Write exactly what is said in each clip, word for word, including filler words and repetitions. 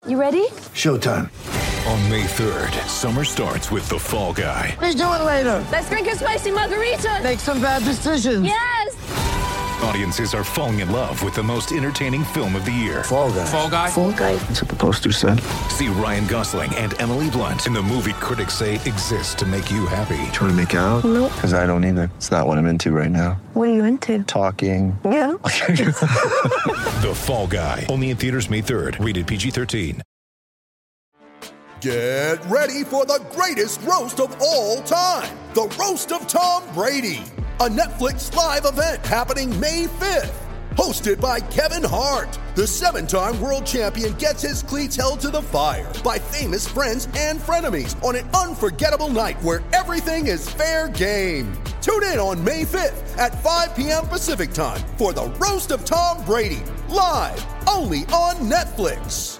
You ready? Showtime. On May third, summer starts with The Fall Guy. Let's do it later. Let's drink a spicy margarita. Make some bad decisions. Yes! Audiences are falling in love with the most entertaining film of the year. Fall Guy. Fall Guy? Fall Guy. That's what the poster said. See Ryan Gosling and Emily Blunt in the movie critics say exists to make you happy. Trying to make it out? Nope. Because I don't either. It's not what I'm into right now. What are you into? Talking. Yeah. The Fall Guy. Only in theaters May third. Rated P G thirteen. Get ready for the greatest roast of all time. The Roast of Tom Brady. A Netflix live event happening May fifth. Hosted by Kevin Hart. The seven-time world champion gets his cleats held to the fire by famous friends and frenemies on an unforgettable night where everything is fair game. Tune in on May fifth at five p.m. Pacific time for the Roast of Tom Brady. Live only on Netflix.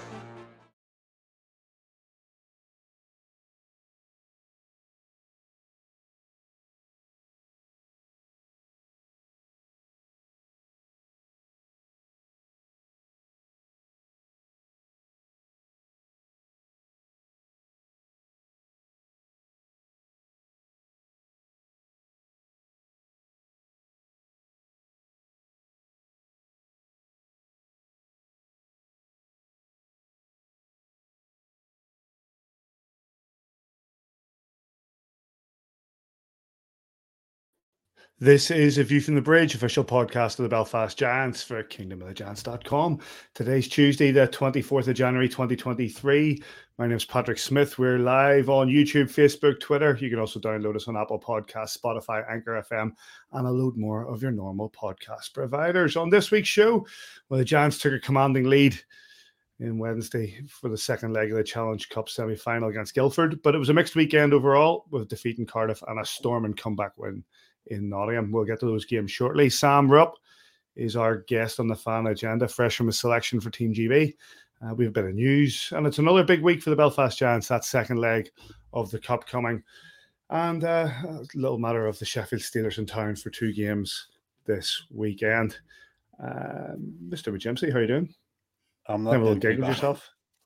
This is A View from the Bridge, official podcast of the Belfast Giants for kingdom of the giants dot com. Today's Tuesday, the twenty-fourth of January, twenty twenty-three. My name is Patrick Smith. We're live on YouTube, Facebook, Twitter. You can also download us on Apple Podcasts, Spotify, Anchor F M, and a load more of your normal podcast providers. On this week's show, well, the Giants took a commanding lead in Wednesday for the second leg of the Challenge Cup semi-final against Guildford, but it was a mixed weekend overall with defeat in Cardiff and a storming comeback win in Nottingham. We'll get to those games shortly. Sam Rupp is our guest on the fan agenda, fresh from his selection for Team G B. Uh, we have a bit of news, and it's another big week for the Belfast Giants, that second leg of the Cup coming. And uh, a little matter of the Sheffield Steelers in town for two games this weekend. Uh, Mister McGimsey, how are you doing? I'm not Have a little gig with yourself?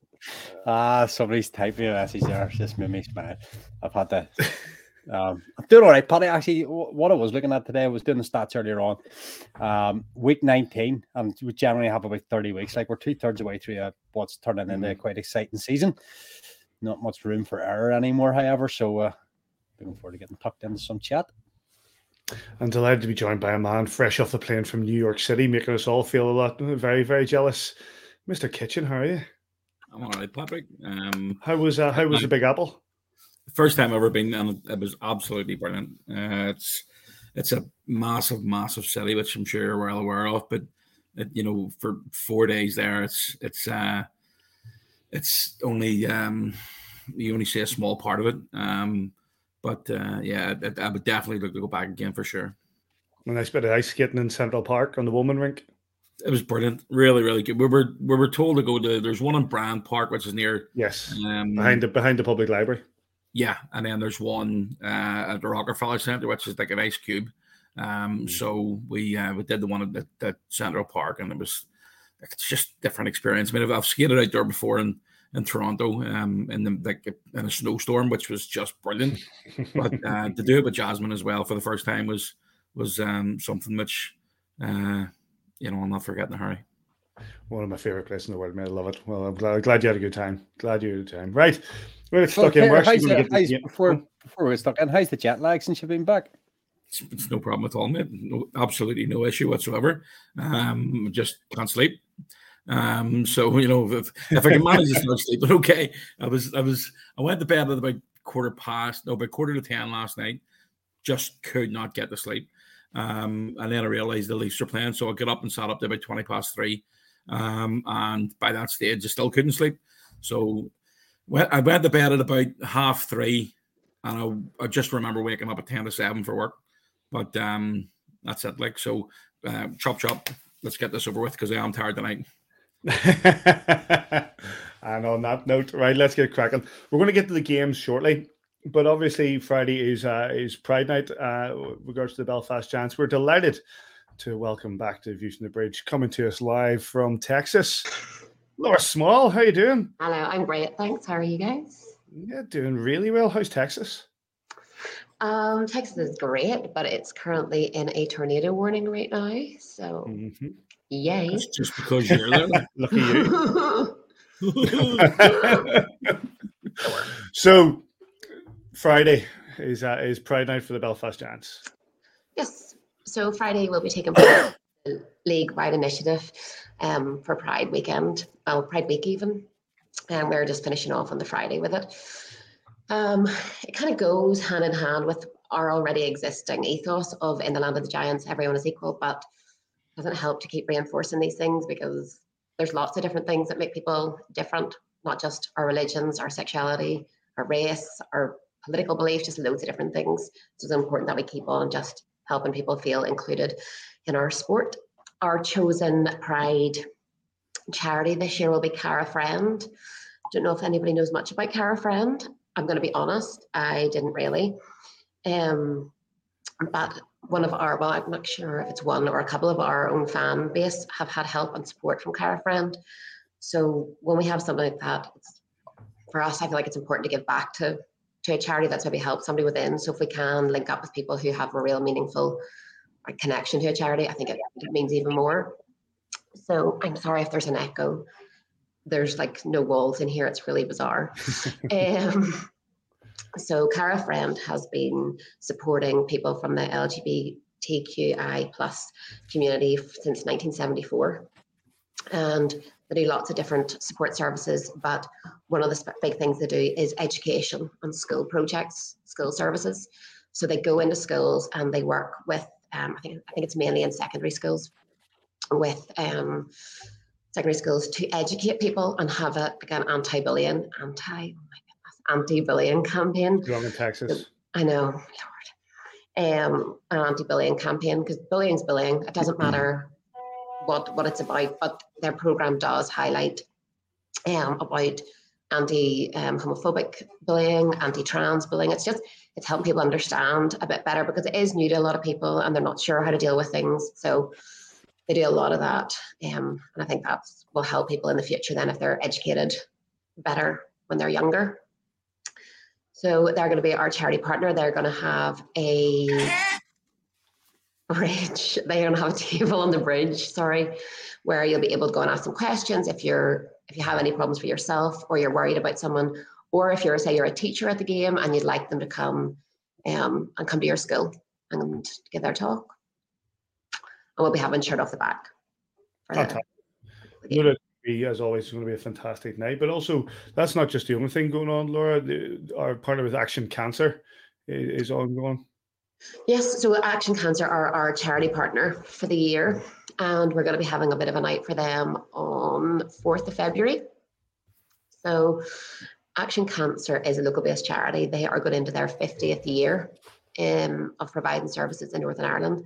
Ah, uh, somebody's typed me a message there. It's just made me smile. I've had to... Um, I'm doing all right, Paddy. Actually, what I was looking at today, I was doing the stats earlier on. Um, week nineteen, and we generally have about thirty weeks. Like we're two thirds away through a, what's turning into a quite exciting season. Not much room for error anymore, however. So, uh, looking forward to getting tucked into some chat. I'm delighted to be joined by a man fresh off the plane from New York City, making us all feel a lot very, very jealous. Mister Kitchen, how are you? I'm all right, Patrick. Um, how was uh, how was the Big Apple? First time I've ever been, and it was absolutely brilliant. Uh, it's it's a massive, massive city, which I'm sure you're well aware of. But it, you know, for four days there, it's it's uh, it's only um, you only see a small part of it. Um, but uh, yeah, I, I would definitely look to go back again for sure. A nice bit of ice skating in Central Park on the Woman Rink. It was brilliant, really, really good. We were we were told to go to. There's one in Brand Park, which is near yes, um, behind the behind the public library. Yeah, and then there's one uh, at the Rockefeller Center, which is like an ice cube. Um, mm. So we uh, we did the one at, at Central Park, and it was it's just different experience. I mean, I've, I've skated out there before in, in Toronto, um, in the like in a snowstorm, which was just brilliant. But uh, to do it with Jasmine as well for the first time was was um, something which uh, you know I'll not forget in a hurry. One of my favorite places in the world, man. I love it. Well, I'm glad, glad you had a good time. Glad you had a good time. Right. We're well, stuck okay, in. We're how's going the, to get how's, before, before we're stuck in, how's the jet lag since you've been back? It's, it's no problem at all, mate. No, absolutely no issue whatsoever. Um, just can't sleep. Um, so, you know, if, if I can manage to start sleeping, okay. I was, I was, I went to bed at about quarter past, no, about quarter to ten last night. Just could not get to sleep. Um, and then I realized the Leafs were playing. So I got up and sat up to about twenty past three. Um, and by that stage, I still couldn't sleep. So I went to bed at about half three, and I, I just remember waking up at ten to seven for work. But um, that's it. Like so, uh, chop chop. Let's get this over with because I am tired tonight. And on that note, right, let's get cracking. We're going to get to the games shortly, but obviously Friday is uh, is Pride Night. Uh, with regards to the Belfast Giants, we're delighted to welcome back to View from the Bridge, coming to us live from Texas. Laura Small, how you doing? Hello, I'm great, thanks. How are you guys? Yeah, doing really well. How's Texas? Um, Texas is great, but it's currently in a tornado warning right now. So, mm-hmm. Yay! That's just because you're there. Lucky you. So, Friday is uh, is Pride Night for the Belfast Giants. Yes. So Friday we'll be taking part in the league-wide initiative um, for Pride weekend, well, Pride week even, and we're just finishing off on the Friday with it. Um, it kind of goes hand in hand with our already existing ethos of in the land of the giants, everyone is equal, but it doesn't help to keep reinforcing these things because there's lots of different things that make people different, not just our religions, our sexuality, our race, our political beliefs, just loads of different things. So it's important that we keep on just helping people feel included in our sport. Our chosen Pride charity this year will be Cara Friend. Don't know if anybody knows much about Cara Friend. I'm going to be honest, I didn't really. Um, but one of our, well, I'm not sure if it's one or a couple of our own fan base have had help and support from Cara Friend. So when we have something like that, it's, for us, I feel like it's important to give back to, to a charity that's maybe helped somebody within. So if we can link up with people who have a real meaningful connection to a charity, I think it, it means even more. So I'm sorry if there's an echo. There's like no walls in here. It's really bizarre. um, so Cara Friend has been supporting people from the L G B T Q I plus community since nineteen seventy-four. And they do lots of different support services, but one of the big things they do is education and school projects, school services. So they go into schools and they work with, um, I think I think it's mainly in secondary schools, with um, secondary schools to educate people and have a, like an anti-bullying, anti, oh my goodness, anti-bullying campaign. Wrong in Texas. I know, Lord. Um, an anti-bullying campaign, because bullying's bullying. It doesn't matter what what it's about, but their program does highlight um, about anti-homophobic um, bullying, anti-trans bullying. It's just, it's helping people understand a bit better because it is new to a lot of people and they're not sure how to deal with things. So they do a lot of that. Um, and I think that will help people in the future then if they're educated better when they're younger. So they're going to be our charity partner. They're going to have a bridge. They're going to have a table on the bridge, sorry, where you'll be able to go and ask some questions if you're if you have any problems for yourself or you're worried about someone, or if you're, say, you're a teacher at the game and you'd like them to come um, and come to your school and give their talk. And we'll be having shirt off the back. The, the be, as always, it's going to be a fantastic night. But also, that's not just the only thing going on, Laura. The, our partner with Action Cancer is, is ongoing. Yes, so Action Cancer are our charity partner for the year, and we're going to be having a bit of a night for them on fourth of February. So Action Cancer is a local-based charity. They are going into their fiftieth year um, of providing services in Northern Ireland.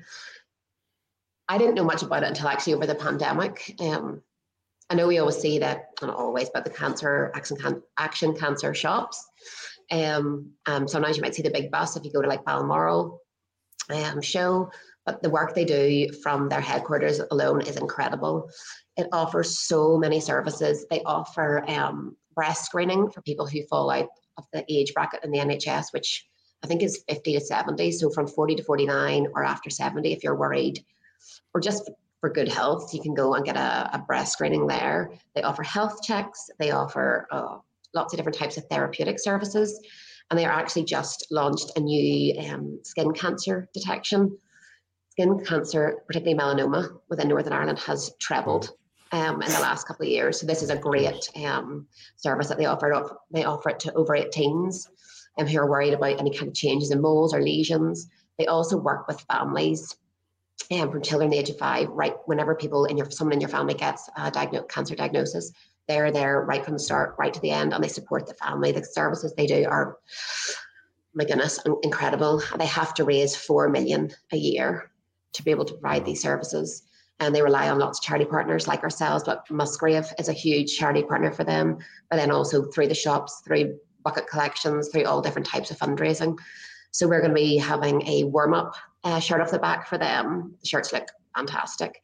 I didn't know much about it until actually over the pandemic. Um, I know we always see that, not always, but the cancer Action, can, Action Cancer shops. Um, um, sometimes you might see the big bus if you go to like Balmoral um, show, but the work they do from their headquarters alone is incredible. It offers so many services. They offer um, breast screening for people who fall out of the age bracket in the N H S, which I think is fifty to seventy. So from forty to forty-nine or after seventy, if you're worried, or just for good health, you can go and get a, a breast screening there. They offer health checks. They offer uh, lots of different types of therapeutic services. And they are actually just launched a new um, skin cancer detection. Skin cancer, particularly melanoma within Northern Ireland, has trebled um, in the last couple of years. So this is a great um, service that they offer. It. They offer it to over eighteens um, who are worried about any kind of changes in moles or lesions. They also work with families um, from children the age of five, right whenever people in your someone in your family gets a diagno- cancer diagnosis. They're there right from the start, right to the end, and they support the family. The services they do are, my goodness, incredible. They have to raise four million a year to be able to provide these services, and they rely on lots of charity partners like ourselves. But Musgrave is a huge charity partner for them, but then also through the shops, through bucket collections, through all different types of fundraising. So we're going to be having a warm-up uh, shirt off the back for them. The shirts look fantastic.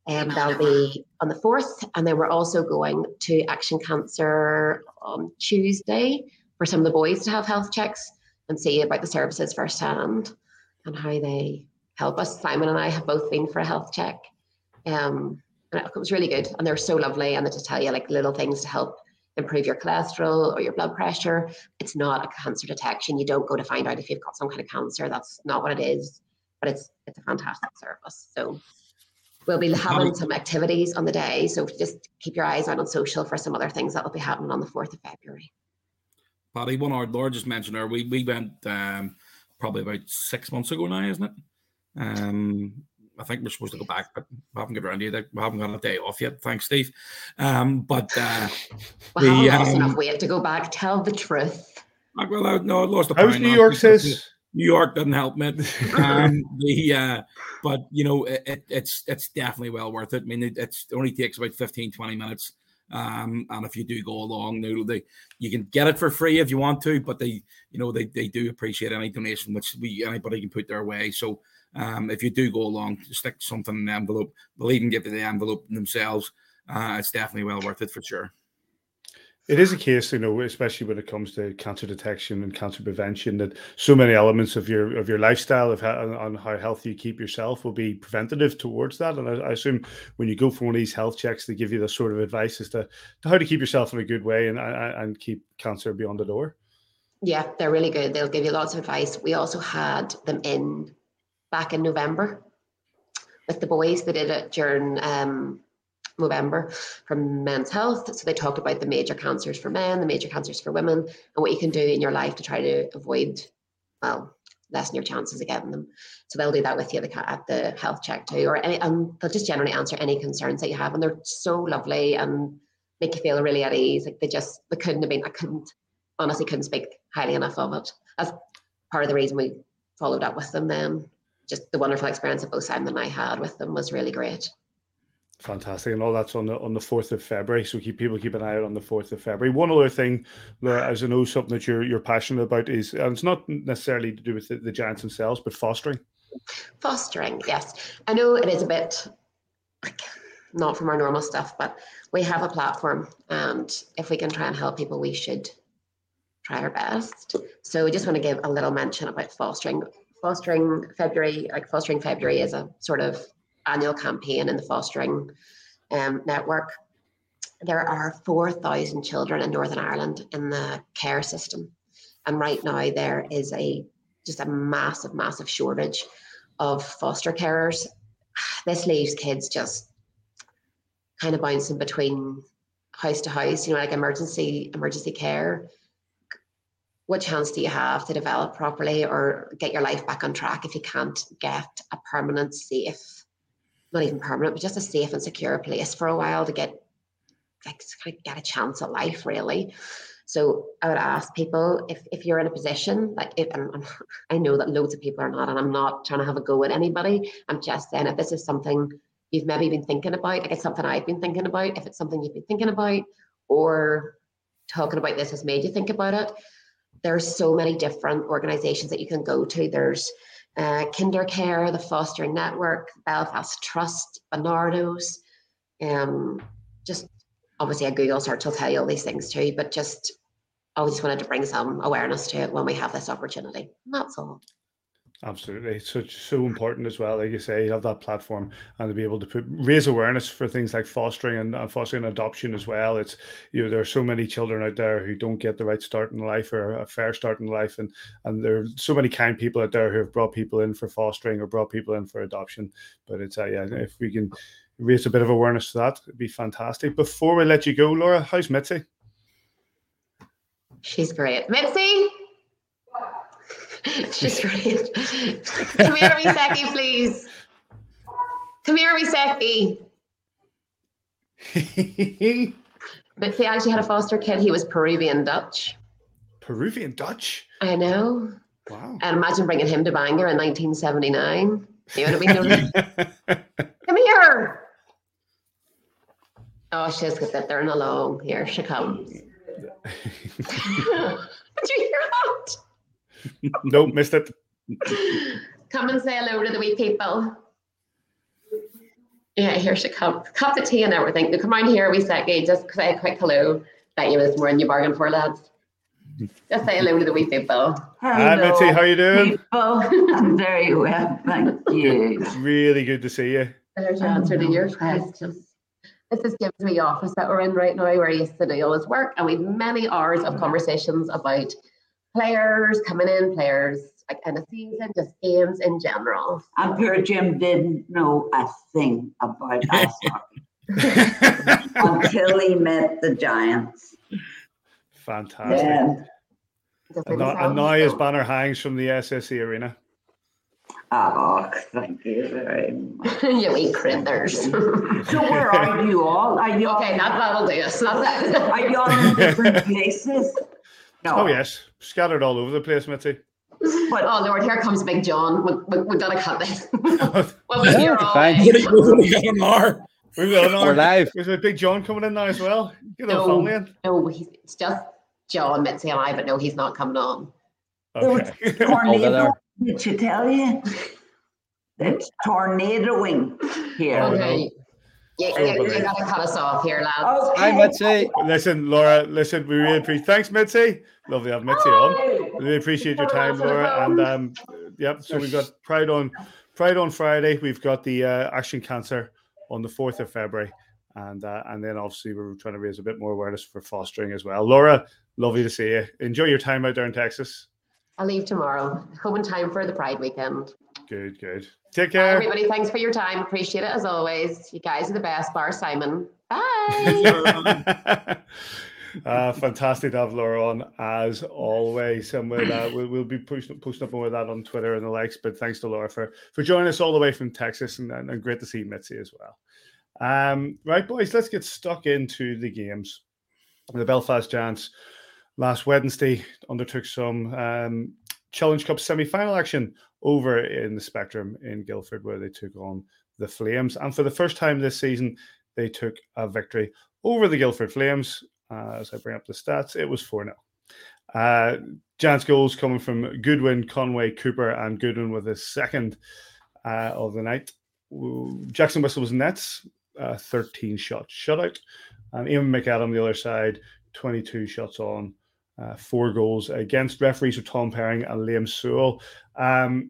Um, that'll be on the fourth. And then we're also going to Action Cancer on Tuesday for some of the boys to have health checks and see about the services firsthand and how they help us. Simon and I have both been for a health check. Um, and it was really good. And they're so lovely. And they just tell you like little things to help improve your cholesterol or your blood pressure. It's not a cancer detection. You don't go to find out if you've got some kind of cancer. That's not what it is. But it's it's a fantastic service. So we'll be having some activities on the day. So just keep your eyes out on social for some other things that will be happening on the fourth of February. Paddy, one our Laura just mentioned her. We we went um, probably about six months ago now, isn't it? Um, I think we're supposed to go back, but we haven't got around to it. We haven't got a day off yet. Thanks, Steve. Um, but uh, we haven't the, lost um, enough weight to go back. Tell the truth. Well, I, no, I lost a How's pound New last York, week. sis? New York doesn't help me. Um, the uh, but you know it, it, it's it's definitely well worth it. I mean, it, it's, it only takes about fifteen, twenty minutes. Um, and if you do go along, they, they you can get it for free if you want to, but they you know they, they do appreciate any donation which we anybody can put their way. So um, if you do go along, stick something in the envelope. They'll even give you the envelope themselves. Uh, it's definitely well worth it for sure. It is a case, you know, especially when it comes to cancer detection and cancer prevention, that so many elements of your of your lifestyle, of how, on how healthy you keep yourself, will be preventative towards that. And I, I assume when you go for one of these health checks, they give you the sort of advice as to, to how to keep yourself in a good way and and keep cancer beyond the door. Yeah, they're really good. They'll give you lots of advice. We also had them in back in November with the boys. They did it during um, November from Men's Health. So they talked about the major cancers for men, the major cancers for women, and what you can do in your life to try to avoid, well, lessen your chances of getting them. So they'll do that with you at the, at the health check too, or any, and they'll just generally answer any concerns that you have. And they're so lovely and make you feel really at ease. Like they just, they couldn't have been, I couldn't, honestly couldn't speak highly enough of it. That's part of the reason we followed up with them then. Just the wonderful experience that both Simon and I had with them was really great. Fantastic, and all that's on the on the fourth of February. So keep people keep an eye out on the fourth of February. One other thing, Laura, as I know, something that you're you're passionate about is, and it's not necessarily to do with the, the Giants themselves, but fostering. Fostering, yes. I know it is a bit like not from our normal stuff, but we have a platform, and if we can try and help people, we should try our best. So we just want to give a little mention about fostering. Fostering February, like Fostering February, is a sort of annual campaign in the fostering um, network. There are four thousand children in Northern Ireland in the care system. And right now there is a just a massive, massive shortage of foster carers. This leaves kids just kind of bouncing between house to house, you know, like emergency, emergency care. What chance do you have to develop properly or get your life back on track if you can't get a permanent, safe, not even permanent, but just a safe and secure place for a while to get, like, to kind of get a chance at life, really? So I would ask people, if, if you're in a position, like, if, and, and I know that loads of people are not, and I'm not trying to have a go at anybody. I'm just saying, if this is something you've maybe been thinking about, like it's something I've been thinking about, if it's something you've been thinking about, or talking about this has made you think about it, there's so many different organisations that you can go to. There's uh, KinderCare, the Fostering Network, Belfast Trust, Bernardo's. Um, just obviously a Google search will tell you all these things too, but just I just wanted to bring some awareness to it when we have this opportunity. And that's all. Absolutely. It's so, so important as well. Like you say, you have that platform and to be able to put raise awareness for things like fostering and uh, fostering and adoption as well. It's, you know, there are so many children out there who don't get the right start in life or a fair start in life. And, and there are so many kind people out there who have brought people in for fostering or brought people in for adoption. But it's, uh, yeah, if we can raise a bit of awareness to that, it'd be fantastic. Before we let you go, Laura, how's Mitzi? She's great. Mitzi? She's great. Come here, wee Seki, please. Come here, wee Seki. Mitzi actually had a foster kid. He was Peruvian Dutch. Peruvian Dutch? I know. Wow. And imagine bringing him to Bangor in nineteen seventy-nine. He would have been Come here. Oh, she's got that there and along. Here she comes. Did you hear that? Nope, missed it. Come and say hello to the wee people. Yeah, here she comes. Cup of tea and everything. They come round here, we second, just say a quick hello. Bet you was more than you bargained for, lads. Just say hello to the wee people. Hi, Mitzi, how you doing? People. I'm very well, thank you. Really good to see you. There's your answer to your questions. This is Gibbs Wee office that we're in right now, where I used to do all his work, and we've many hours of conversations about players coming in, players like in a season, just games in general. And poor Jim didn't know a thing about ice hockey until he met the Giants. Fantastic. Yeah. And now, and now his banner hangs from the S S E Arena. Oh, thank you very much. You wee critters. So where are you all? Are you okay, all, that, that'll do us. That. Are you all in different places? No. Oh, yes. Scattered all over the place, Mitzi. But, oh, Lord, here comes Big John. We, we, we've got to cut this. Well, we're here all Fine. day. We've got an hour. We've got an hour. We're live. There's Big John coming in now as well. Get the No, family in. no, he's, it's just John, Mitzi, and I, but no, he's not coming on. Okay. Tornado, did she tell you? It's tornadoing here. Okay. You, you, you got to cut us off here, lads. Okay. Hi, Mitzi. Listen, Laura, listen, we really appreciate Thanks, Mitzi. Lovely to have Mitzi on. Really appreciate your time, Laura. And um, yep, so we've got Pride on Pride on Friday. We've got the uh, Action Cancer on the fourth of February. And uh, and then obviously we're trying to raise a bit more awareness for fostering as well. Laura, lovely to see you. Enjoy your time out there in Texas. I'll leave tomorrow. Home in time for the Pride weekend. Good, good. Take Bye, care. everybody. Thanks for your time. Appreciate it as always. You guys are the best, bar Simon. Bye. uh, fantastic to have Laura on as always. And we'll, uh, we'll, we'll be pushing, posting up more of that on Twitter and the likes. But thanks to Laura for, for joining us all the way from Texas. And, and, and great to see Mitzi as well. Um, right, boys, let's get stuck into the games. The Belfast Giants last Wednesday undertook some um, Challenge Cup semi-final action over in the Spectrum in Guildford, where they took on the Flames. And for the first time this season, they took a victory over the Guildford Flames. Uh, as I bring up the stats, it was four nil. Uh, Giants goals coming from Goodwin, Conway, Cooper, and Goodwin with his second uh, of the night. Jackson Whistle was nets, uh, thirteen shots shutout. And Eamon McAdam, the other side, twenty-two shots on, uh, four goals against. Referees were Tom Perring and Liam Sewell. Um,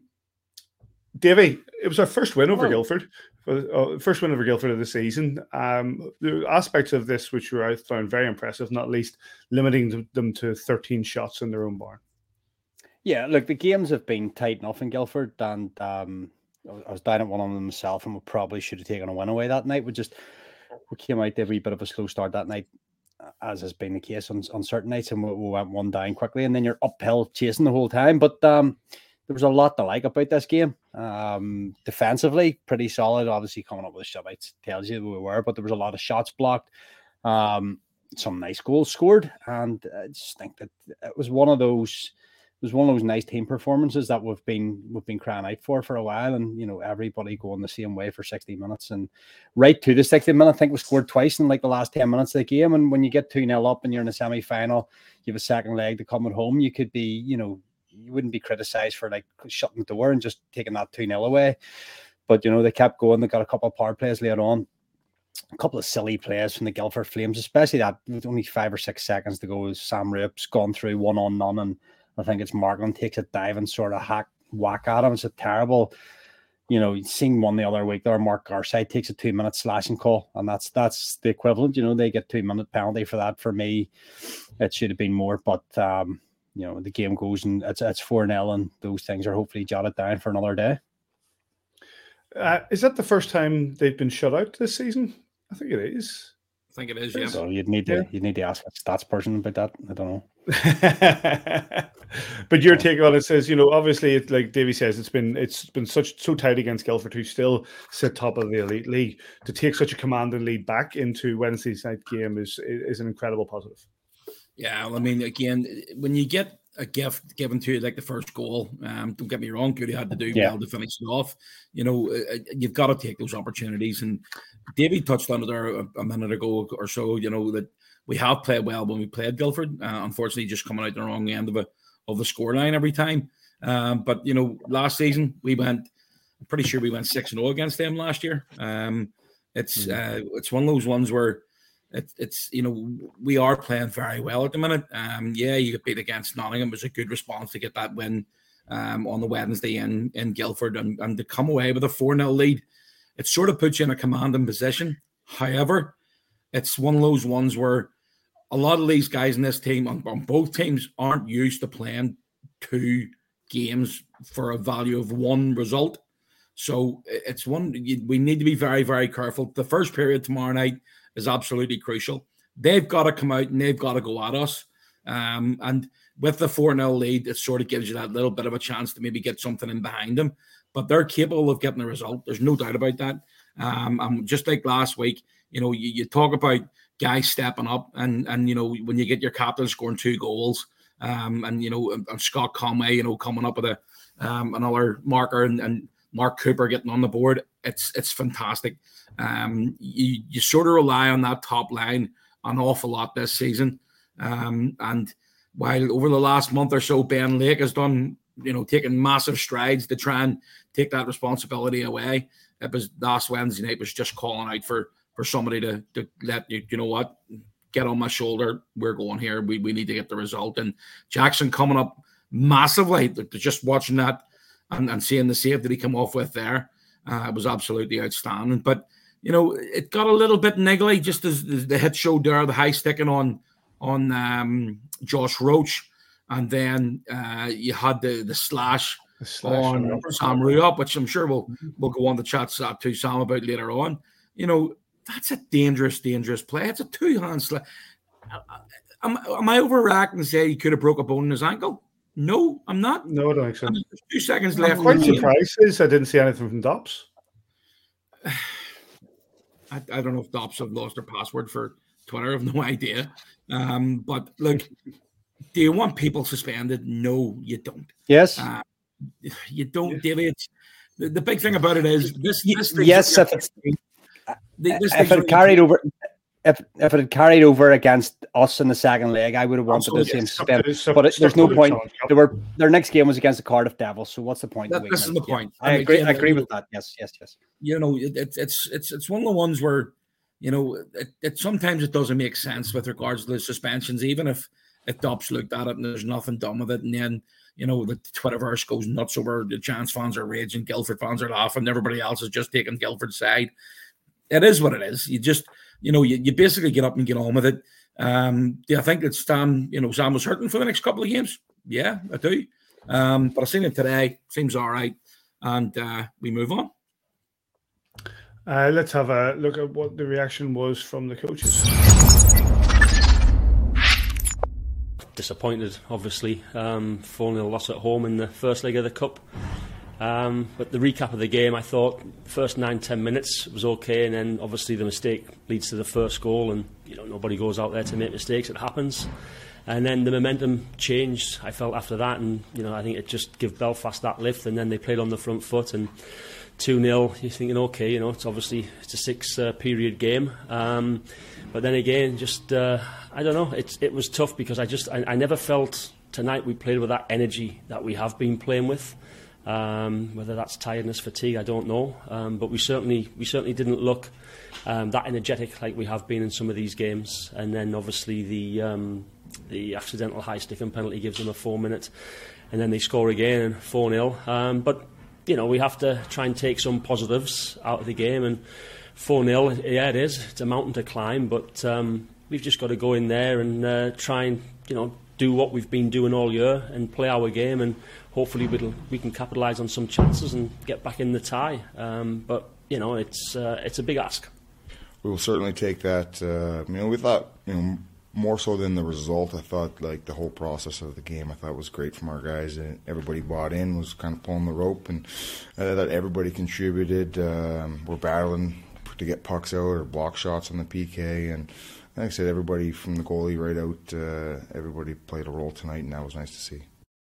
Davey, it was our first win over oh. Guildford, uh, first win over Guildford of the season. Um, the aspects of this which were I found very impressive, not least limiting them to thirteen shots in their own barn. Yeah, look, the games have been tight enough in Guildford, and um, I was down at one of them myself, and we probably should have taken a win away that night. We just we came out every bit of a slow start that night, as has been the case on, on certain nights, and we, we went one down quickly, and then you're uphill chasing the whole time. But um, there was a lot to like about this game. Um, defensively, pretty solid. Obviously, coming up with the shutouts tells you we were, but there was a lot of shots blocked. Um, some nice goals scored, and I just think that it was one of those. It was one of those nice team performances that we've been we've been crying out for for a while, and you know everybody going the same way for sixty minutes, and right to the sixty minute, I think we scored twice in like the last ten minutes of the game. And when you get two nil up and you're in a semi final, you have a second leg to come at home. You could be, you know, you wouldn't be criticised for like shutting the door and just taking that two nil away. But you know they kept going. They got a couple of power plays later on. A couple of silly plays from the Guildford Flames, especially that with only five or six seconds to go. Sam Roop's gone through one on none, and I think it's Markland takes a dive and sort of hack whack at him. It's a terrible, you know, you've seen one the other week there. Mark Garside takes a two minute slashing call, and that's that's the equivalent. You know, they get two minute penalty for that. For me, it should have been more, but um, you know, the game goes and it's it's four nil, and those things are hopefully jotted down for another day. Uh, is that the first time they've been shut out this season? I think it is. I think it is, yeah. So you'd need to yeah. you'd need to ask a stats person about that. I don't know. But your take on it says, you know, obviously, it, like Davey says, it's been it's been such so tight against Guildford, who still sit top of the elite league. To take such a commanding lead back into Wednesday's night game is is an incredible positive. Yeah, well, I mean, again, when you get a gift given to you like the first goal, um, don't get me wrong, Goody had to do yeah. well to finish it off. You know, uh, you've got to take those opportunities. And Davey touched on it there a, a minute ago or so. You know that we have played well when we played Guildford. Uh, unfortunately, just coming out the wrong end of a of the scoreline every time. Um, but you know, last season we went. I'm pretty sure we went six and zero against them last year. Um, It's Mm. uh, it's one of those ones where it, it's you know we are playing very well at the minute. Um, yeah, you get beat against Nottingham. It was a good response to get that win um, on the Wednesday in in Guildford, and, and to come away with a four nil lead. It sort of puts you in a commanding position. However, it's one of those ones where a lot of these guys in this team, on, on both teams, aren't used to playing two games for a value of one result. So it's one, we need to be very, very careful. The first period tomorrow night is absolutely crucial. They've got to come out and they've got to go at us. Um, and with the four nil lead, it sort of gives you that little bit of a chance to maybe get something in behind them. But they're capable of getting the result. There's no doubt about that. Um, and just like last week, you know, you, you talk about guys stepping up, and and you know when you get your captain scoring two goals, um, and you know and, and Scott Conway, you know, coming up with a um, another marker, and, and Mark Cooper getting on the board, it's it's fantastic. Um, you you sort of rely on that top line an awful lot this season, um, and while over the last month or so, Ben Lake has done, you know, taking massive strides to try and take that responsibility away. It was last Wednesday night was just calling out for for somebody to, to let you, you know what, get on my shoulder. We're going here. We we need to get the result. And Jackson coming up massively. Just watching that and, and seeing the save that he come off with there, uh, was absolutely outstanding. But, you know, it got a little bit niggly just as, as the hit showed there, the high sticking on, on um, Josh Roach. And then uh, you had the, the slash, the slash on, on Sam Ruop, which I'm sure we'll, we'll go on the chat to Sam about later on. You know, that's a dangerous, dangerous play. It's a two-hand slash. Am, am I overreacting to say he could have broke a bone in his ankle? No, I'm not. No, I don't think so. And there's two seconds I'm left. quite surprised is I didn't see anything from Dops. I, I don't know if Dops have lost their password for Twitter. I have no idea. Um, but look, do you want people suspended? No, you don't. Yes. Uh, you don't, yeah. David. The, the big thing about it is this. this yes, if it's, this if it carried over, if if it had carried over against us in the second leg, I would have wanted the same spin. But it, there's no point. There were their next game was against the Cardiff Devils, so what's the point? That, this is the point. I agree. I agree with that. Yes, yes, yes. You know, it, it, it's it's it's one of the ones where, you know, it, it sometimes it doesn't make sense with regards to the suspensions, even if if Dobbs looked at it and there's nothing done with it, and then, you know, the Twitterverse goes nuts over the Giants fans are raging, Guildford fans are laughing, everybody else is just taking Guildford's side. It is what it is. You just, you know, you, you basically get up and get on with it. Um, do I think that Sam, you know, Sam was hurting for the next couple of games? Yeah, I do. Um, but I've seen it today. Seems all right. And uh, we move on. Uh, let's have a look at what the reaction was from the coaches. Disappointed, obviously. Um, four nil loss at home in the first leg of the Cup. Um, but the recap of the game, I thought first nine, ten minutes was okay, and then obviously the mistake leads to the first goal, and you know nobody goes out there to make mistakes. It happens, and then the momentum changed. I felt after that, and you know I think it just gave Belfast that lift, and then they played on the front foot and two nil. You're thinking, okay, you know it's obviously it's a six uh, period game, um, but then again, just uh, I don't know. It it was tough because I just I, I never felt tonight we played with that energy that we have been playing with. Um, whether that's tiredness, fatigue, I don't know. Um, but we certainly we certainly didn't look um, that energetic like we have been in some of these games. And then obviously the um, the accidental high stick and penalty gives them a four minute, and then they score again, four nil. Um, but you know we have to try and take some positives out of the game. And four nil, yeah, it is. It's a mountain to climb, but um, we've just got to go in there and uh, try and you know do what we've been doing all year and play our game, and hopefully we'll, we can capitalise on some chances and get back in the tie. Um, but you know, it's uh, it's a big ask. We will certainly take that. Uh, you know, we thought you know more so than the result. I thought like the whole process of the game, I thought was great from our guys. And everybody bought in, was kind of pulling the rope, and uh, that everybody contributed. Um, we're battling to get pucks out or block shots on the P K, and like I said, everybody from the goalie right out, uh, everybody played a role tonight, and that was nice to see.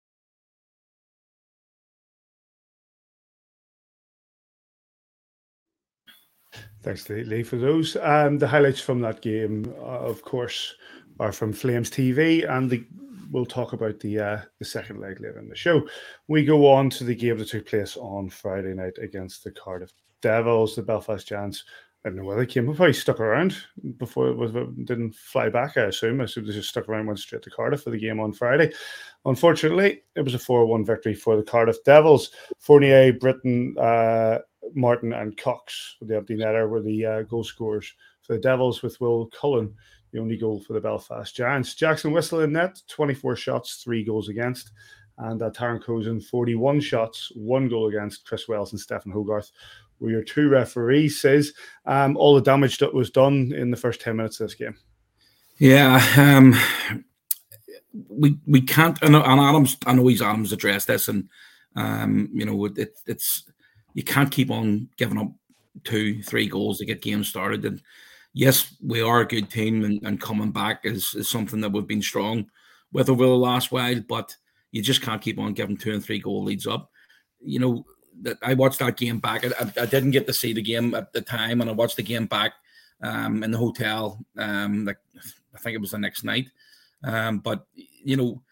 Thanks to Lee for those. Um, the highlights from that game, uh, of course, are from Flames T V, and the, we'll talk about the uh, the second leg later in the show. We go on to the game that took place on Friday night against the Cardiff Devils. The Belfast Giants I don't know where they came. We probably stuck around before it was didn't fly back. I assume. I assume they just stuck around, went straight to Cardiff for the game on Friday. Unfortunately, it was a four one victory for the Cardiff Devils. Fournier, Britton, uh, Martin, and Cox with the empty netter were the uh, goal scorers for the Devils, with Will Cullen the only goal for the Belfast Giants. Jackson Whistle in net, twenty-four shots, three goals against, and uh, Taron Cozen, forty-one shots, one goal against. Chris Wells and Stephen Hogarth were your two referees. Says um, all the damage that was done in the first ten minutes of this game. Yeah, um, we we can't. And, and Adams, I know he's Adams addressed this, and um, you know it, it's you can't keep on giving up two, three goals to get games started. And yes, we are a good team, and, and coming back is, is something that we've been strong with over the last while. But you just can't keep on giving two and three goal leads up. You know. That I watched that game back. I, I didn't get to see the game at the time, and I watched the game back um, in the hotel. Um, like I think it was the next night. Um, but you know,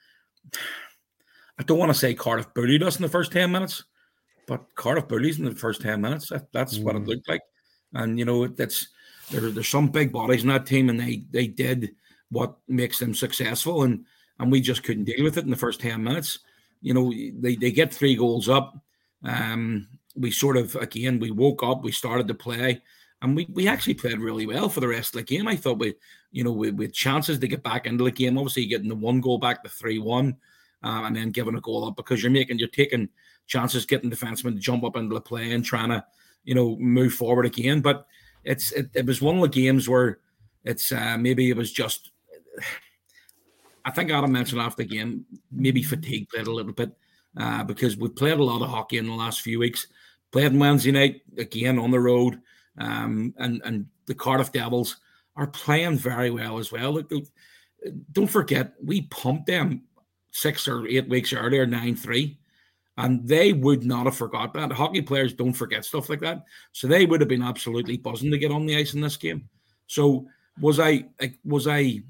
I don't want to say Cardiff bullied us in the first ten minutes, but Cardiff bullies in the first ten minutes. That, that's mm. what it looked like. And you know, that's there, there's some big bodies in that team, and they they did what makes them successful, and and we just couldn't deal with it in the first ten minutes. You know, they they get three goals up. Um, we sort of, again, we woke up, we started to play, and we, we actually played really well for the rest of the game. I thought we, you know, we, we had chances to get back into the game. Obviously, getting the one goal back to three one, um, and then giving a goal up, because you're making, you're taking chances, getting defensemen to jump up into the play and trying to, you know, move forward again. But it's it, it was one of the games where it's uh, maybe it was just, I think Adam mentioned after the game, maybe fatigue played a little bit. Uh, because we've played a lot of hockey in the last few weeks. Played Wednesday night, again on the road. Um, and, and the Cardiff Devils are playing very well as well. Look, don't forget, we pumped them six or eight weeks earlier, nine three. And they would not have forgot that. Hockey players don't forget stuff like that. So they would have been absolutely buzzing to get on the ice in this game. So was I was I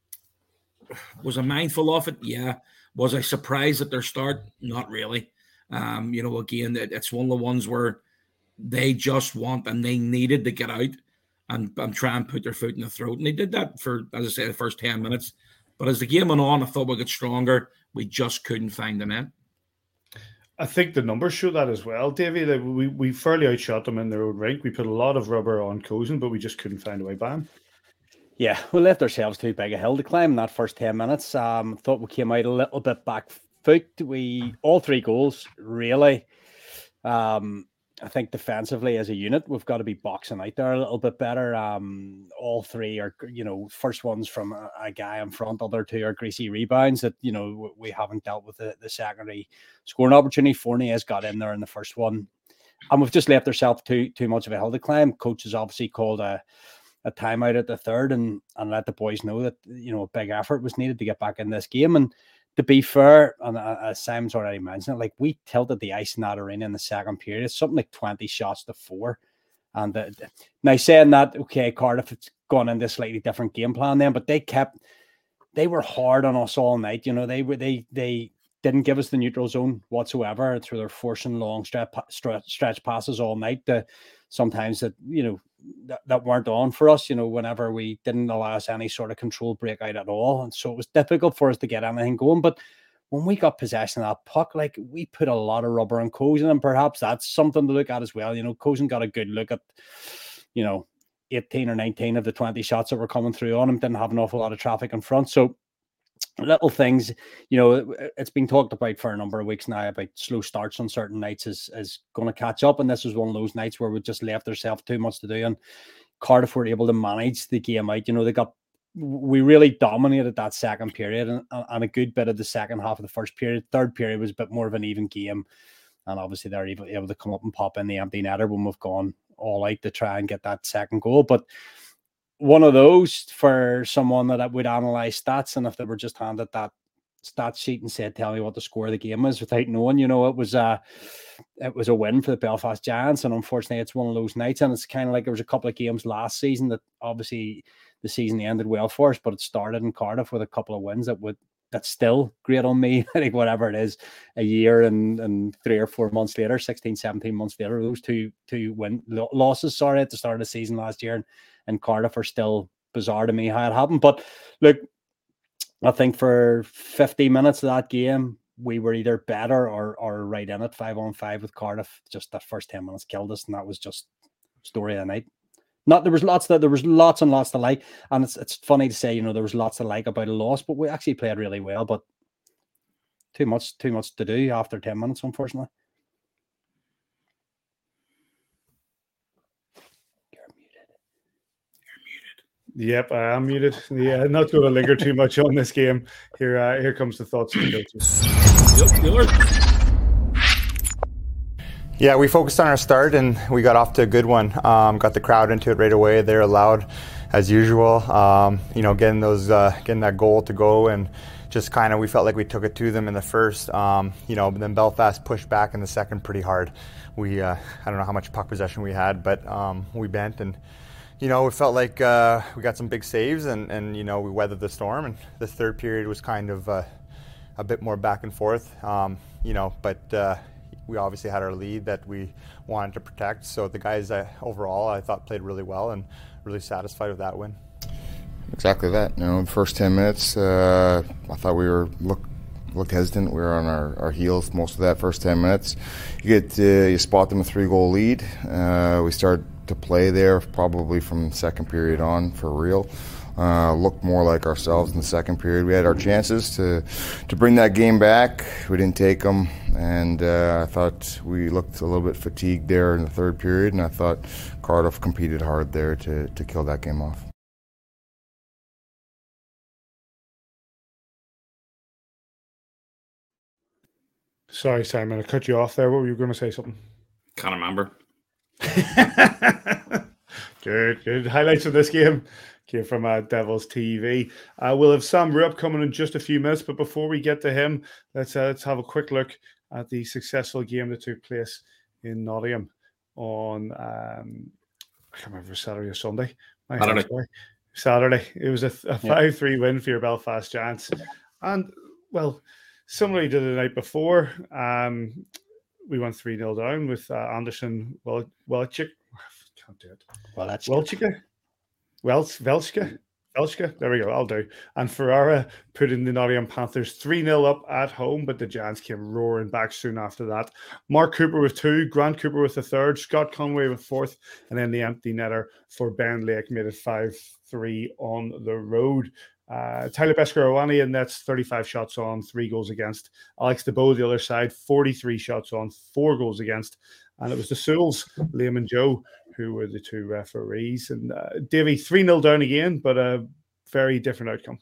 was I mindful of it? Yeah. Was I surprised at their start? Not really. Um, you know, again, it, it's one of the ones where they just want and they needed to get out and, and try and put their foot in the throat. And they did that for, as I say, the first ten minutes. But as the game went on, I thought we got stronger. We just couldn't find the net. I think the numbers show that as well, Davey. That we, we fairly outshot them in their own rink. We put a lot of rubber on Cozen, but we just couldn't find a way by him. Yeah, we left ourselves too big a hill to climb in that first ten minutes. Um, thought we came out a little bit back foot. We all three goals, really. Um, I think defensively as a unit, we've got to be boxing out there a little bit better. Um, all three are, you know, first ones from a, a guy in front, other two are greasy rebounds that, you know, we haven't dealt with the, the secondary scoring opportunity. Fournier has got in there in the first one. And we've just left ourselves too too much of a hill to climb. Coach has obviously called a a timeout at the third and, and let the boys know that, you know, a big effort was needed to get back in this game. And to be fair, and as Simon's already mentioned, like we tilted the ice in that arena in the second period. It's something like twenty shots to four. And the, now saying that, okay, Cardiff, it's gone into a slightly different game plan then, but they kept, they were hard on us all night. You know, they were, they, they didn't give us the neutral zone whatsoever through their forcing long stretch, stretch passes all night. To sometimes that, you know, that, that weren't on for us, you know, whenever we didn't allow us any sort of control breakout at all. And so it was difficult for us to get anything going. But when we got possession of that puck, like we put a lot of rubber on Cozen, and perhaps that's something to look at as well. You know, Cozen got a good look at, you know, eighteen or nineteen of the twenty shots that were coming through on him, didn't have an awful lot of traffic in front. So little things, you know, it's been talked about for a number of weeks now about slow starts on certain nights is, is going to catch up. And this was one of those nights where we just left ourselves too much to do. And Cardiff were able to manage the game out. You know, they got, we really dominated that second period and, and a good bit of the second half of the first period. Third period was a bit more of an even game. And obviously they're able, able to come up and pop in the empty netter when we've gone all out to try and get that second goal. But one of those for someone that would analyze stats, and if they were just handed that stat sheet and said, tell me what the score of the game is without knowing, you know, it was a, it was a win for the Belfast Giants. And unfortunately, it's one of those nights. And it's kind of like there was a couple of games last season that obviously the season ended well for us, but it started in Cardiff with a couple of wins that would that's still great on me. I think whatever it is, a year and, and three or four months later, sixteen, seventeen months later, those two two win losses, sorry, at the start of the season last year, and, and Cardiff are still bizarre to me how it happened. But look, I think for fifty minutes of that game, we were either better or or right in it, five on five with Cardiff. Just that first ten minutes killed us, and that was just story of the night. Not there was lots that there was lots and lots to like, and it's it's funny to say, you know, there was lots to like about a loss, but we actually played really well. But too much, too much to do after ten minutes, unfortunately. Yep, I am muted. Yeah, not going to linger too much on this game. Here, uh, here comes the thoughts from the coaches. Yeah, we focused on our start and we got off to a good one. Um, got the crowd into it right away. They're loud as usual. Um, you know, getting those, uh, getting that goal to go, and just kind of we felt like we took it to them in the first. Um, you know, then Belfast pushed back in the second pretty hard. We, uh, I don't know how much puck possession we had, but um, we bent and. You know, it felt like uh, we got some big saves and, and, you know, we weathered the storm. And the third period was kind of uh, a bit more back and forth, um, you know, but uh, we obviously had our lead that we wanted to protect. So the guys uh, overall, I thought, played really well and really satisfied with that win. Exactly that. You know, the first ten minutes, uh, I thought we were look, looked hesitant. We were on our, our heels most of that first ten minutes. You get uh, you spot them a three-goal lead. Uh, we start to play there probably from the second period on for real. Uh, looked more like ourselves in the second period. We had our chances to to bring that game back. We didn't take them, and uh, I thought we looked a little bit fatigued there in the third period, and I thought Cardiff competed hard there to, to kill that game off. Sorry, Simon, I cut you off there. What were you going to say? Something? Can't remember. Good, good. Highlights of this game came from uh, Devils T V. Uh, we'll have Sam Rupp coming in just a few minutes, but before we get to him, let's uh, let's have a quick look at the successful game that took place in Nottingham on um, I can't remember Saturday or Sunday. My Saturday. Saturday. It was a, a five three win for your Belfast Giants, and well, similarly to the night before. Um, We went three nil down with uh, Anderson Wel- Welchik. Can't do it. Welchika? Welch, Velchka? Velchka? There we go. I'll do. And Ferrara putting the Nottingham Panthers three nil up at home, but the Giants came roaring back soon after that. Mark Cooper with two, Grant Cooper with the third, Scott Conway with fourth, and then the empty netter for Ben Lake made it five three on the road. Uh, Tyler Beskorowany, and that's thirty-five shots on, three goals against. Alex DeBow, the other side, forty-three shots on, four goals against. And it was the Souls, Liam and Joe, who were the two referees. And uh, Davey, three nil down again, but a very different outcome.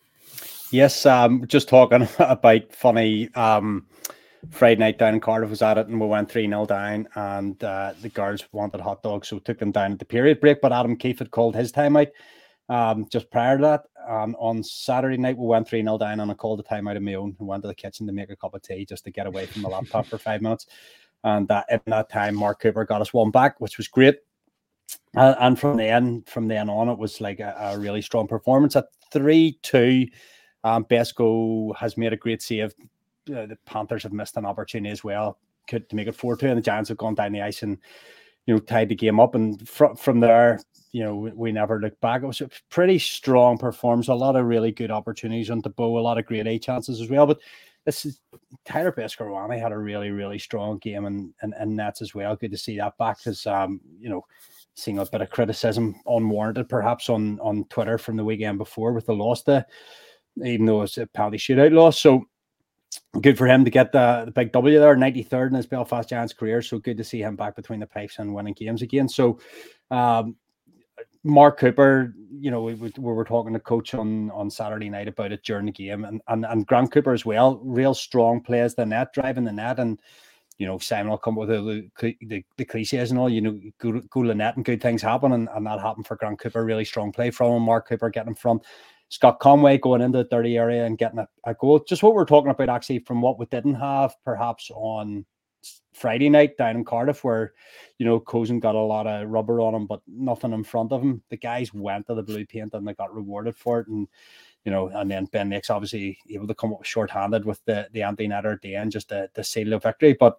Yes, um, just talking about funny. Um, Friday night down in Cardiff was at it, and we went three nil down, and uh, the girls wanted hot dogs, so took them down at the period break. But Adam Keefe had called his timeout um, just prior to that. Um, on Saturday night, we went three nil down, and I called a timeout of my own and went to the kitchen to make a cup of tea just to get away from the laptop for five minutes. And uh, in that time, Mark Cooper got us one back, which was great. Uh, and from then, from then on, it was like a, a really strong performance. At three two, um, Besco has made a great save. Uh, the Panthers have missed an opportunity as well could to make it four two, and the Giants have gone down the ice and, you know, tied the game up. And fr- from there, you know, we, we never looked back. It was a pretty strong performance, a lot of really good opportunities on the bow, a lot of great A chances as well. But this is Tyler Beskorowany had a really, really strong game, and and, and nets as well. Good to see that back, because um, you know, seeing a bit of criticism unwarranted perhaps on on Twitter from the weekend before with the loss there, even though it's a penalty shootout loss. So good for him to get the, the big W there, ninety-third in his Belfast Giants career. So good to see him back between the pipes and winning games again. So um, Mark Cooper, you know, we, we were talking to coach on, on Saturday night about it during the game, and, and, and Grant Cooper as well, real strong plays the net, driving the net. And, you know, Simon will come with the, the, the cliches and all, you know, go, go to the net and good things happen. And, and that happened for Grant Cooper, really strong play from him. Mark Cooper getting him from Scott Conway going into the dirty area and getting a, a goal. Just what we're talking about, actually, from what we didn't have perhaps on Friday night down in Cardiff, where, you know, Cozen got a lot of rubber on him, but nothing in front of him. The guys went to the blue paint and they got rewarded for it. And, you know, and then Ben Lake's obviously able to come up short-handed with the, the empty netter at the end, just to, to seal the victory. But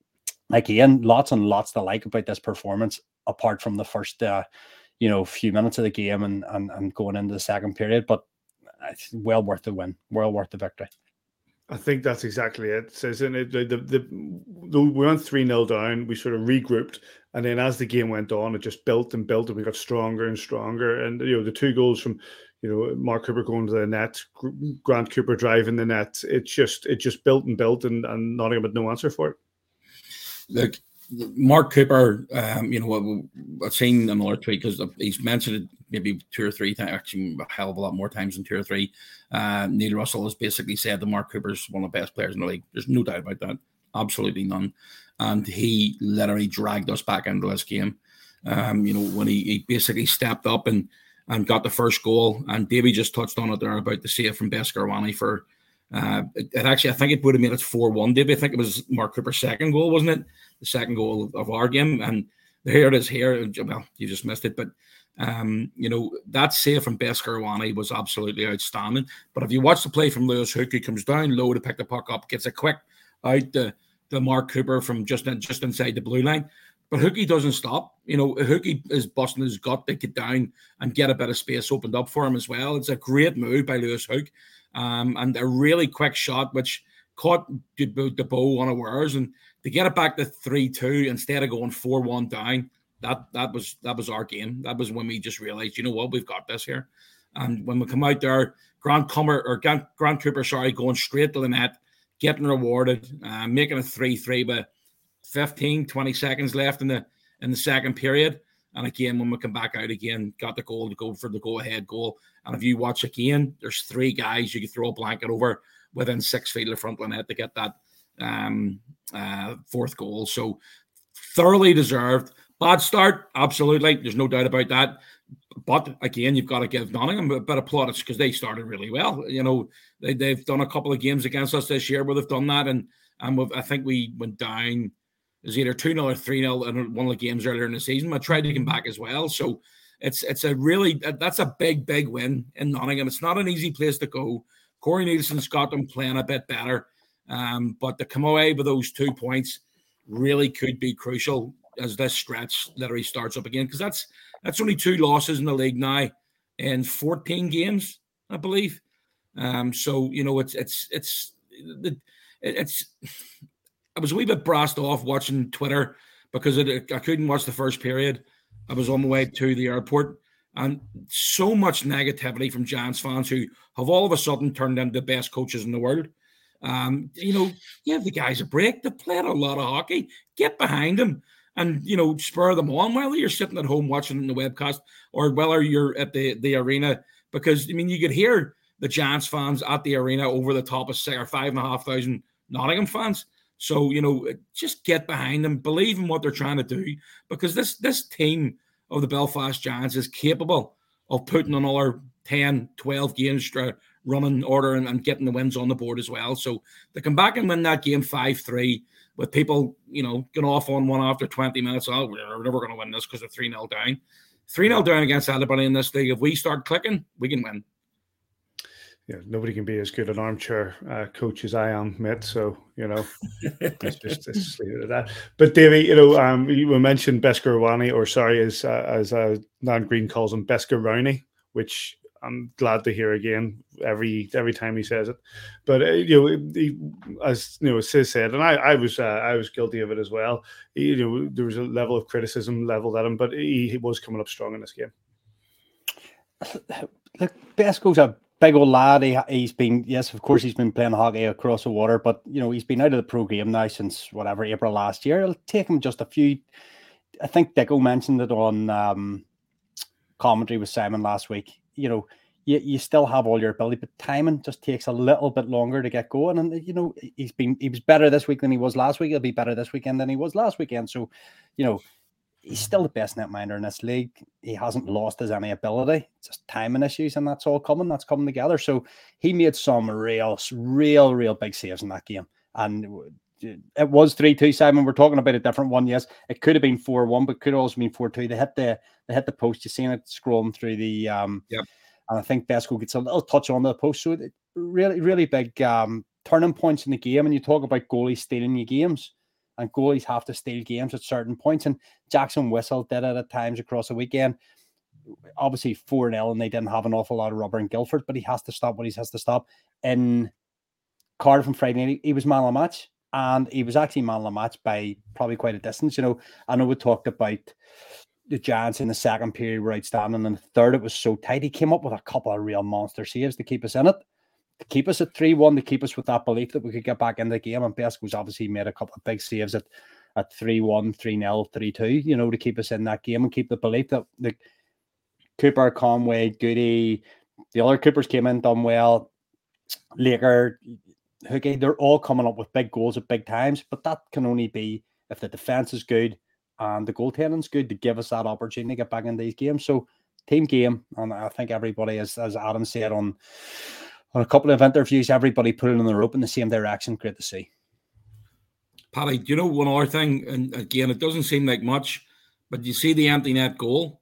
again, lots and lots to like about this performance, apart from the first, uh, you know, few minutes of the game and, and, and going into the second period. But it's well worth the win, well worth the victory. I think that's exactly it. Isn't it? The, the, the, the, we went three nil down, we sort of regrouped, and then as the game went on, it just built and built, and we got stronger and stronger. And, you know, the two goals from, you know, Mark Cooper going to the net, Grant Cooper driving the net, it just it just built and built, and, and Nottingham had no answer for it. Look, Mark Cooper, um, you know, I've seen another tweet because he's mentioned it maybe two or three times, actually a hell of a lot more times than two or three. Uh, Neil Russell has basically said that Mark Cooper's one of the best players in the league. There's no doubt about that. Absolutely none. And he literally dragged us back into this game. Um, you know, when he, he basically stepped up and, and got the first goal. And Davey just touched on it there about the save from Beskorowany for Uh, it, it actually, I think it would have made it four one, Davey. I think it was Mark Cooper's second goal, wasn't it? The second goal of our game. And here it is here. Well, you just missed it. But, um, you know, that save from Beskorowany was absolutely outstanding. But if you watch the play from Lewis Hook, he comes down low to pick the puck up, gets a quick out to, to Mark Cooper from just, in, just inside the blue line. But Hookie doesn't stop. You know, Hookie is busting his gut to get down and get a bit of space opened up for him as well. It's a great move by Lewis Hook. Um, and a really quick shot, which caught the, the bow unawares, and to get it back to three two instead of going four one down, that that was that was our game. That was when we just realized, you know what, we've got this here. And when we come out there, Grant Cooper or Grant, Grant Cooper, sorry, going straight to the net, getting rewarded, uh, making it three three with fifteen, twenty seconds left in the in the second period. And again, when we come back out again, got the goal to go for the go-ahead goal. And if you watch again, there's three guys you can throw a blanket over within six feet of the front of the net to get that um, uh, fourth goal. So thoroughly deserved. Bad start, absolutely. There's no doubt about that. But again, you've got to give Nottingham a bit of plaudits because they started really well. You know, they, they've done a couple of games against us this year where they've done that. And, and we've, I think we went down. It was either two nil or three nil in one of the games earlier in the season. I tried to come back as well. So it's it's a really, that's a big, big win in Nottingham. It's not an easy place to go. Corey Nielsen's got them playing a bit better. Um, but to come away with those two points really could be crucial as this stretch literally starts up again. Because that's that's only two losses in the league now in fourteen games, I believe. Um, so, you know, it's, it's, it's, it's, it's I was a wee bit brassed off watching Twitter because it, I couldn't watch the first period. I was on my way to the airport, and so much negativity from Giants fans who have all of a sudden turned into the best coaches in the world. Um, you know, give the guys a break. They played a lot of hockey. Get behind them and, you know, spur them on, whether you're sitting at home watching in the webcast or whether you're at the, the arena. Because, I mean, you could hear the Giants fans at the arena over the top of six or five and a half thousand Nottingham fans. So, you know, just get behind them, believe in what they're trying to do, because this this team of the Belfast Giants is capable of putting another ten, twelve games running order and, and getting the wins on the board as well. So they come back and win that game five three with people, you know, going off on one after twenty minutes. Oh, we're never going to win this because they're three nil down. three nil down against anybody in this league. If we start clicking, we can win. Yeah, nobody can be as good an armchair uh, coach as I am, Mitt. So, you know, it's just, just leave it at that. But, Davey, you know, um, you mentioned Beskorowany, or sorry, as uh, as uh, Nan Green calls him, Beskorowny, which I'm glad to hear again every every time he says it. But uh, you know, he, as you know, Sis said, and I, I was uh, I was guilty of it as well. He, you know, there was a level of criticism leveled at him, but he, he was coming up strong in this game. Look, Besko's a big old lad. He, he's been, yes, of course, he's been playing hockey across the water, but, you know, he's been out of the pro game now since whatever, April last year. It'll take him just a few. I think Dicko mentioned it on um, commentary with Simon last week. You know, you, you still have all your ability, but timing just takes a little bit longer to get going. And, you know, he's been, he was better this week than he was last week. He'll be better this weekend than he was last weekend. So, you know, he's still the best netminder in this league. He hasn't lost his any ability. It's just timing issues, and that's all coming. That's coming together. So he made some real, real, real big saves in that game. And it was three two, Simon. We're talking about a different one, yes. It could have been four one, but could have also been four two. They hit the they hit the post. You've seen it scrolling through the um yep. And I think Besco gets a little touch on the post. So it, really, really big um, turning points in the game. And you talk about goalies stealing your games, and goalies have to steal games at certain points. And Jackson Whistle did it at times across the weekend. Obviously four nil, and they didn't have an awful lot of rubber in Guildford, but he has to stop what he has to stop. In Cardiff on Friday night, he was man of the match. And he was actually man of the match by probably quite a distance. You know, I know we talked about the Giants in the second period were outstanding. In the third, it was so tight. He came up with a couple of real monster saves to keep us in it, to keep us at three one, to keep us with that belief that we could get back in the game. And Besco's obviously made a couple of big saves at, at three one, three nil, three two, you know, to keep us in that game and keep the belief that the Cooper, Conway, Goody, the other Coopers came in, done well. Laker, Hookie, they're all coming up with big goals at big times, but that can only be if the defense is good and the goaltending's good to give us that opportunity to get back in these games. So, team game, and I think everybody, as, as Adam said on, on a couple of interviews, everybody pulling on the rope in the same direction. Great to see. Paddy, do you know one other thing? And again, it doesn't seem like much, but you see the empty net goal.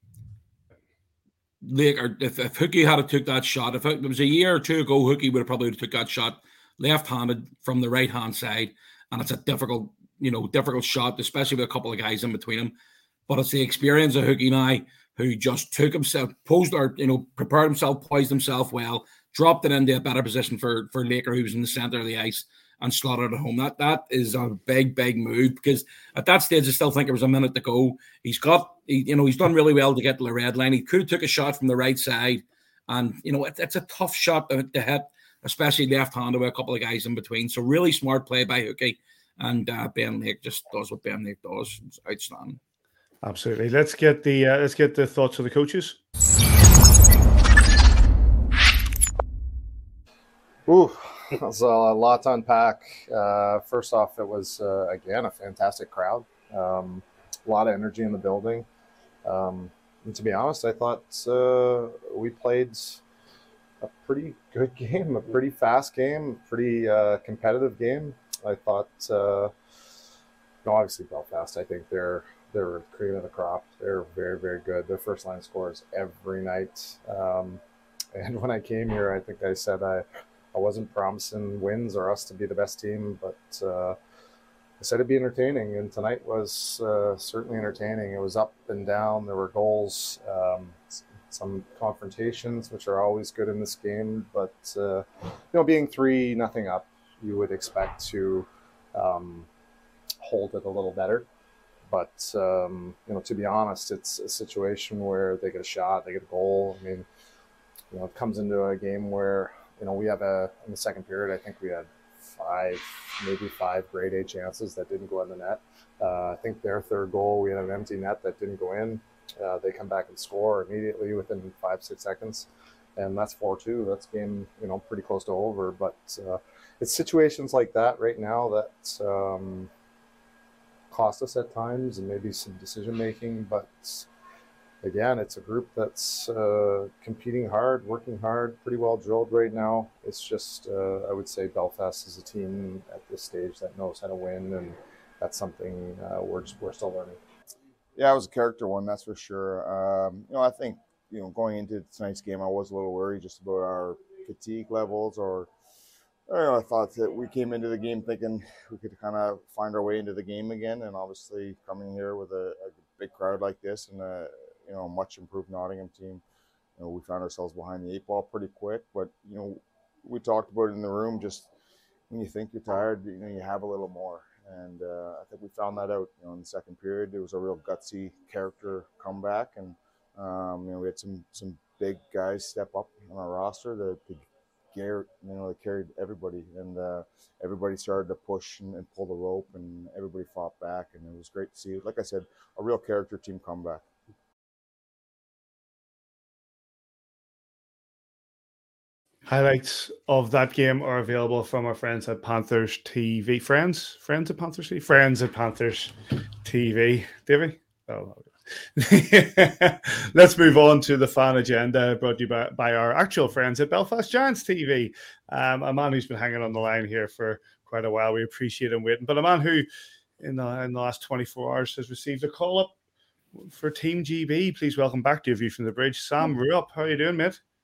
Like, if, if Hookie had took that shot, if it was a year or two ago, Hookie would have probably took that shot left-handed from the right-hand side, and it's a difficult, you know, difficult shot, especially with a couple of guys in between him. But it's the experience of Hookie now, who just took himself, posed or, you know, prepared himself, poised himself well, dropped it into a better position for, for Laker, who was in the centre of the ice, and slotted it home. That That is a big, big move, because at that stage, I still think there was a minute to go. He's got, he, you know, he's done really well to get to the red line. He could have took a shot from the right side, and, you know, it, it's a tough shot to, to hit, especially left-handed with a couple of guys in between. So really smart play by Hookie, and uh, Ben Lake just does what Ben Lake does. It's outstanding. Absolutely. Let's get the uh, let's get the thoughts of the coaches. Ooh, that was a lot to unpack. Uh, first off, it was uh, again a fantastic crowd. Um, a lot of energy in the building. Um, and to be honest, I thought uh, we played a pretty good game, a pretty fast game, pretty uh, competitive game. I thought, uh, no, obviously Belfast, I think they're they're cream of the crop. They're very, very good. Their first line scores every night. Um, and when I came here, I think I said I, I wasn't promising wins or us to be the best team, but uh, I said it'd be entertaining. And tonight was uh, certainly entertaining. It was up and down. There were goals. Um, some confrontations, which are always good in this game, but uh, you know, being three nothing up, you would expect to um, hold it a little better. But um, you know, to be honest, it's a situation where they get a shot, they get a goal. I mean, you know, it comes into a game where, you know, we have a in the second period, I think we had five, maybe five grade A chances that didn't go in the net. Uh, I think their third goal, we had an empty net that didn't go in. Uh, they come back and score immediately within five, six seconds. And that's four two. That's game, you know, pretty close to over. But uh, it's situations like that right now that um, cost us at times, and maybe some decision-making. But again, it's a group that's uh, competing hard, working hard, pretty well drilled right now. It's just, uh, I would say Belfast is a team at this stage that knows how to win, and that's something uh, we're, just, we're still learning. Yeah, it was a character one, that's for sure. Um, you know, I think, you know, going into tonight's game, I was a little worried just about our fatigue levels, or, I don't know, I thought that we came into the game thinking we could kind of find our way into the game again, and obviously coming here with a, a big crowd like this and a, you know, much improved Nottingham team, you know, we found ourselves behind the eight ball pretty quick. But, you know, we talked about it in the room, just when you think you're tired, you know, you have a little more. And uh, I think we found that out, you know, in the second period. It was a real gutsy character comeback, and um, you know, we had some some big guys step up on our roster that, that you know, they carried everybody, and uh, everybody started to push and, and pull the rope, and everybody fought back, and it was great to see. Like I said, a real character team comeback. Highlights of that game are available from our friends at Panthers T V. Friends? Friends at Panthers T V? Friends at Panthers T V. Davey? Oh, let's move on to the fan agenda brought to you by, by our actual friends at Belfast Giants T V. Um, a man who's been hanging on the line here for quite a while. We appreciate him waiting. But a man who, in the, in the last twenty-four hours, has received a call up for Team G B. Please welcome back to A View from the Bridge, Sam Rupp. How are you doing, mate?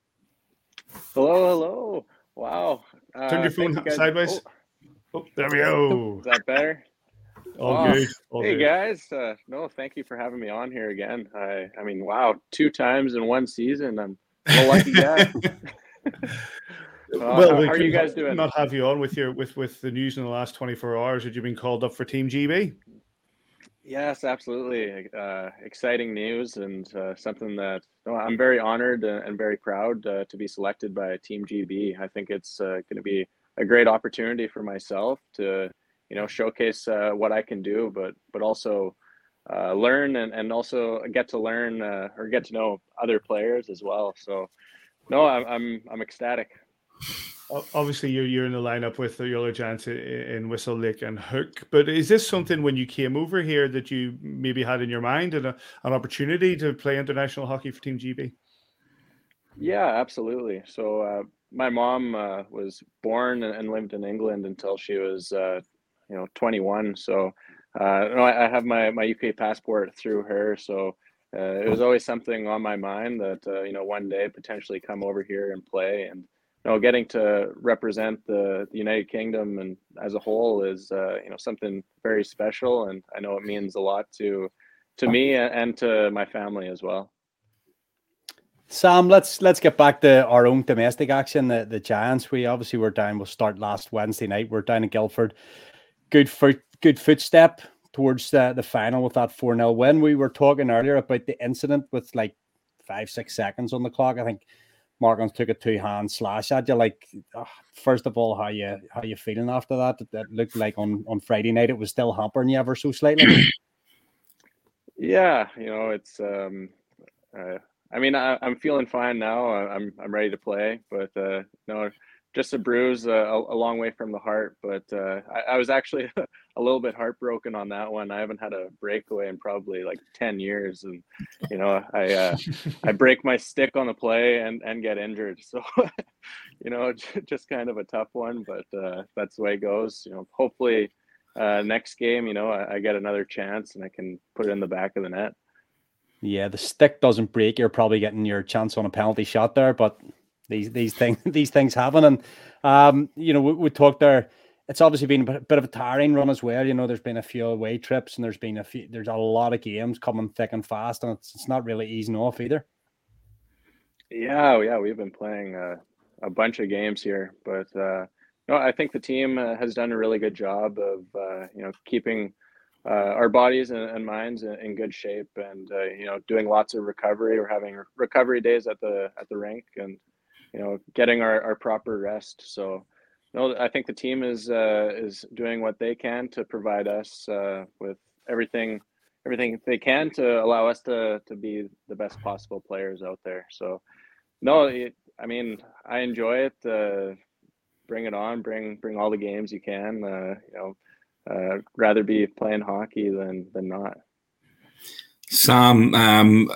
Hello, hello. Wow. Uh, Turn your phone you guys- sideways. Oh. Oh, there we go. Is that better? All Wow. good. All hey good. guys, uh, no, thank you for having me on here again. I, I mean, wow, two times in one season. I'm, I'm a lucky guy. Well, Well, how, we how are you couldn't guys doing? Not have you on with your with with the news in the last twenty-four hours. Had you been called up for Team G B? Yes, absolutely. Uh, exciting news and uh, something that no, I'm very honored uh, and very proud uh, to be selected by Team G B. I think it's uh, going to be a great opportunity for myself to, you know, showcase uh, what I can do, but but also uh, learn and, and also get to learn uh, or get to know other players as well. So, no, I'm I'm I'm ecstatic. O- Obviously, you're you're in the lineup with the other giants i- in Whistle Lake and Hook. But is this something when you came over here that you maybe had in your mind and a, an opportunity to play international hockey for Team G B? Yeah, absolutely. So uh, my mom uh, was born and and lived in England until she was, uh, you know, twenty-one. So uh, no, I I have my, my U K passport through her. So uh, it was always something on my mind that, uh, you know, one day potentially come over here and play. And, you know, getting to represent the, the United Kingdom and as a whole is, uh, you know, something very special. And I know it means a lot to to me and to my family as well. Sam, let's let's get back to our own domestic action. The, the Giants, we obviously were down. We'll start last Wednesday night. We're down in Guildford. Good foot, good footstep towards the, the final with that four nil win. We were talking earlier about the incident with like five, six seconds on the clock. I think Morgan took a two-hand slash at you. Like, uh, first of all, how you how you feeling after that? That looked like on, on Friday night it was still hampering you ever so slightly. Yeah, you know, it's um uh, I mean, I, I'm feeling fine now. I- I'm I'm ready to play, but uh, no, just a bruise, uh, a, a long way from the heart. But uh, I, I was actually a little bit heartbroken on that one. I haven't had a breakaway in probably like ten years, and you know, I uh, I break my stick on the play and and get injured. So, you know, j- just kind of a tough one, but uh, that's the way it goes. You know, hopefully uh, next game, you know, I, I get another chance and I can put it in the back of the net. Yeah, the stick doesn't break. You're probably getting your chance on a penalty shot there, but these these things these things happen. And um, you know, we, we talked there. It's obviously been a bit of a tiring run as well. You know, there's been a few away trips, and there's been a few. There's a lot of games coming thick and fast, and it's, it's not really easing off either. Yeah, yeah, we've been playing uh, a bunch of games here, but uh, no, I think the team uh, has done a really good job of uh, you know keeping uh, our bodies and, and minds in, in good shape, and uh, you know doing lots of recovery. We're having recovery days at the at the rink, and you know getting our, our proper rest. So, no, I think the team is uh, is doing what they can to provide us uh, with everything everything they can to allow us to to be the best possible players out there. So. No, it, I mean, I enjoy it. Uh, bring it on. Bring bring all the games you can. Uh, you know, uh, rather be playing hockey than than not. Sam, um,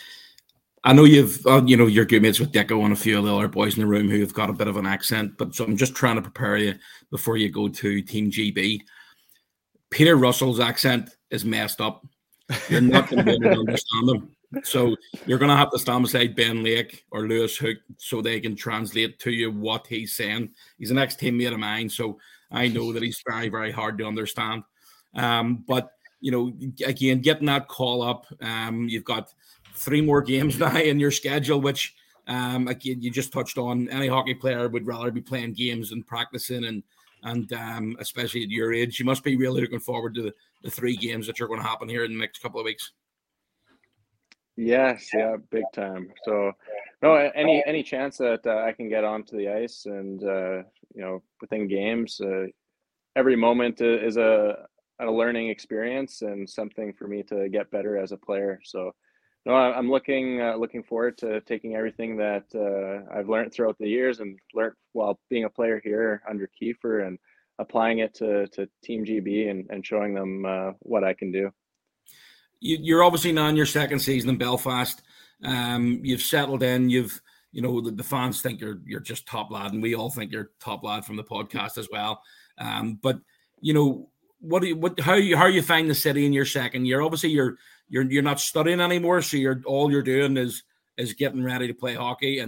I know you've, uh, you know, you're good mates with Dicko and a few of the other boys in the room who have got a bit of an accent, but so I'm just trying to prepare you before you go to Team G B. Peter Russell's accent is messed up. You're not going to be able to understand him. So you're going to have to stand beside Ben Lake or Lewis Hook so they can translate to you what he's saying. He's an ex-teammate of mine, so I know that he's very, very hard to understand. Um, but, you know, again, getting that call up, um, you've got three more games now in your schedule, which, um, again, you just touched on. Any hockey player would rather be playing games and practicing, and and um, especially at your age, you must be really looking forward to the, the three games that are going to happen here in the next couple of weeks. Yes, yeah, big time. So, no, any any chance that uh, I can get onto the ice and uh, you know within games, uh, every moment is a a learning experience and something for me to get better as a player. So, no, I'm looking uh, looking forward to taking everything that uh, I've learned throughout the years and learned while being a player here under Kiefer and applying it to to Team G B and, and showing them uh, what I can do. You're obviously now in your second season in Belfast. Um, you've settled in. You've, you know, the, the fans think you're you're just top lad, and we all think you're top lad from the podcast as well. Um, but you know, what do you, what how you how you find the city in your second year? Obviously, you're you're you're not studying anymore, so you're all you're doing is is getting ready to play hockey. And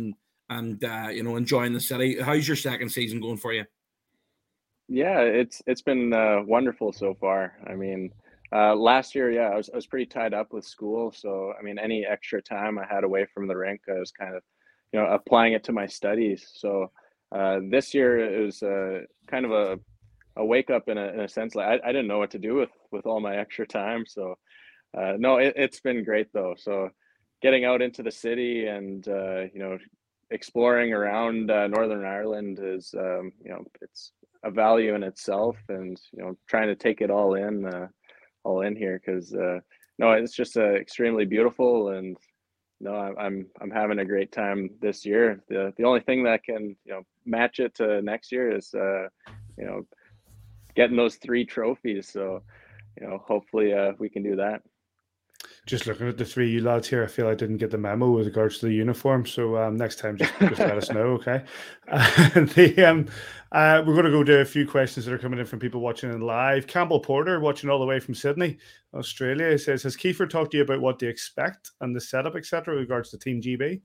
and uh, you know, enjoying the city. How's your second season going for you? Yeah, it's it's been uh, wonderful so far. I mean, uh, last year, yeah, I was I was pretty tied up with school, so I mean, any extra time I had away from the rink, I was kind of, you know, applying it to my studies. So uh, this year it was uh, kind of a a wake up in a in a sense. Like I, I didn't know what to do with with all my extra time. So uh, no, it, it's been great though. So getting out into the city and uh, you know, exploring around uh, Northern Ireland is um, you know, it's a value in itself, and you know, trying to take it all in, uh, all in here, because uh, no, it's just uh, extremely beautiful, and no, I'm I'm having a great time this year. The the only thing that can, you know, match it to next year is uh, you know, getting those three trophies. So you know, hopefully uh, we can do that. Just looking at the three you lads here, I feel I didn't get the memo with regards to the uniform. So um, next time, just, just let us know, okay? Uh, the, um, uh, we're going to go to a few questions that are coming in from people watching in live. Campbell Porter, watching all the way from Sydney, Australia, says, has Kiefer talked to you about what to expect and the setup, et cetera, with regards to Team G B?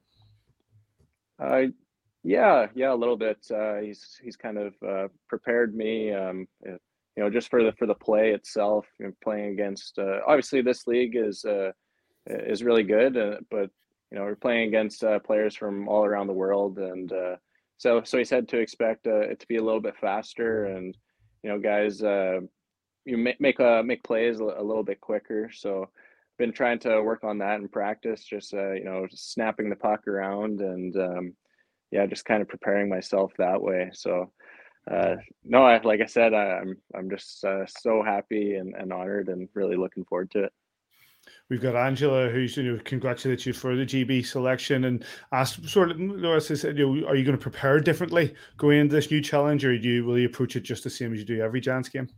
Uh, yeah, yeah, a little bit. Uh, he's he's kind of uh, prepared me. Um, You know, just for the for the play itself, you know, playing against uh, obviously this league is uh, is really good, uh, but you know, we're playing against uh, players from all around the world, and uh, so so he said to expect uh, it to be a little bit faster, and you know, guys, uh, you make make uh, make plays a, a little bit quicker. So been trying to work on that in practice, just uh, you know, just snapping the puck around, and um, yeah, just kind of preparing myself that way. So. Uh, no, I, like I said, I, I'm I'm just uh, so happy and, and honored, and really looking forward to it. We've got Angela, who's, you know, congratulates you for the G B selection, and asked sort of, you know, said, you know, are you going to prepare differently going into this new challenge, or do you will you approach it just the same as you do every Giants game?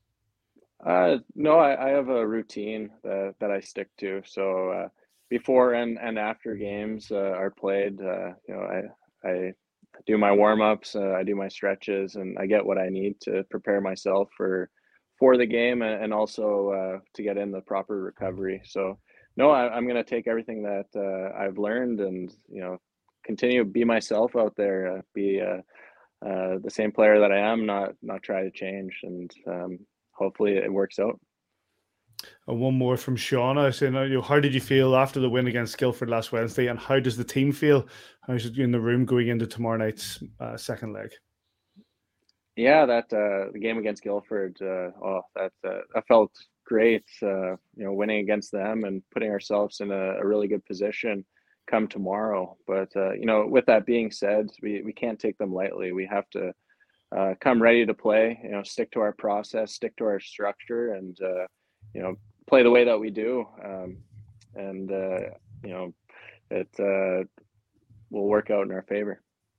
Uh, no, I, I have a routine that, that I stick to. So uh, before and, and after games uh, are played, uh, you know, I I. do my warm-ups, uh, I do my stretches, and I get what I need to prepare myself for for the game, and, and also uh, to get in the proper recovery. So no, I, I'm going to take everything that uh, I've learned, and you know, continue to be myself out there, uh, be uh, uh, the same player that I am, not not try to change, and um, hopefully it works out. And one more from Shauna saying, you know, how did you feel after the win against Guildford last Wednesday, and how does the team feel? How's it in the room going into tomorrow night's uh, second leg? Yeah, that uh, the game against Guildford, uh, oh, that uh, that felt great. Uh, you know, winning against them and putting ourselves in a, a really good position come tomorrow. But uh, you know, with that being said, we we can't take them lightly. We have to uh, come ready to play. You know, stick to our process, stick to our structure, and uh, you know, play the way that we do, um, and uh, you know, it uh, will work out in our favor.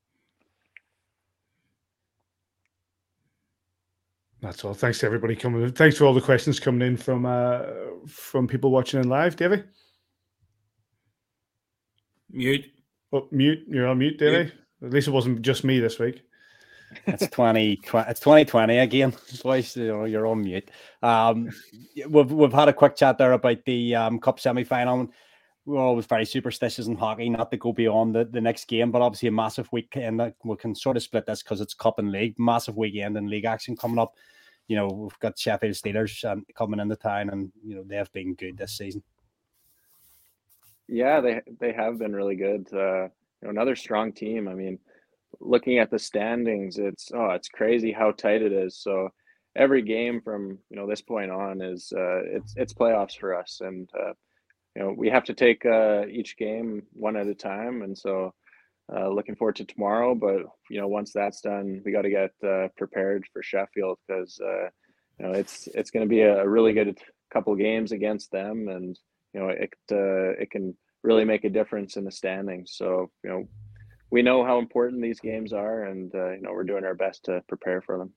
That's all. Thanks to everybody coming in. Thanks for all the questions coming in from uh, from people watching in live. Davey? Mute. Oh, mute. You're on mute, Davey. Mute. At least it wasn't just me this week. It's twenty. It's twenty twenty again. Twice, you know, you're on mute. Um, we've we've had a quick chat there about the um, Cup semi-final. We're always very superstitious in hockey, not to go beyond the, the next game, but obviously a massive weekend. We can sort of split this because it's Cup and League. Massive weekend and league action coming up. You know, we've got Sheffield Steelers um, coming into town, and you know, they have been good this season. Yeah, they they have been really good. Uh, you know, another strong team. I mean, looking at the standings, it's oh, it's crazy how tight it is. So every game from you know this point on is uh, it's it's playoffs for us, and uh, you know we have to take uh, each game one at a time. And so uh, looking forward to tomorrow. But you know once that's done, we got to get uh, prepared for Sheffield, because uh, you know it's it's going to be a really good couple games against them, and you know it uh, it can really make a difference in the standings. So you know. We know how important these games are, and uh, you know we're doing our best to prepare for them.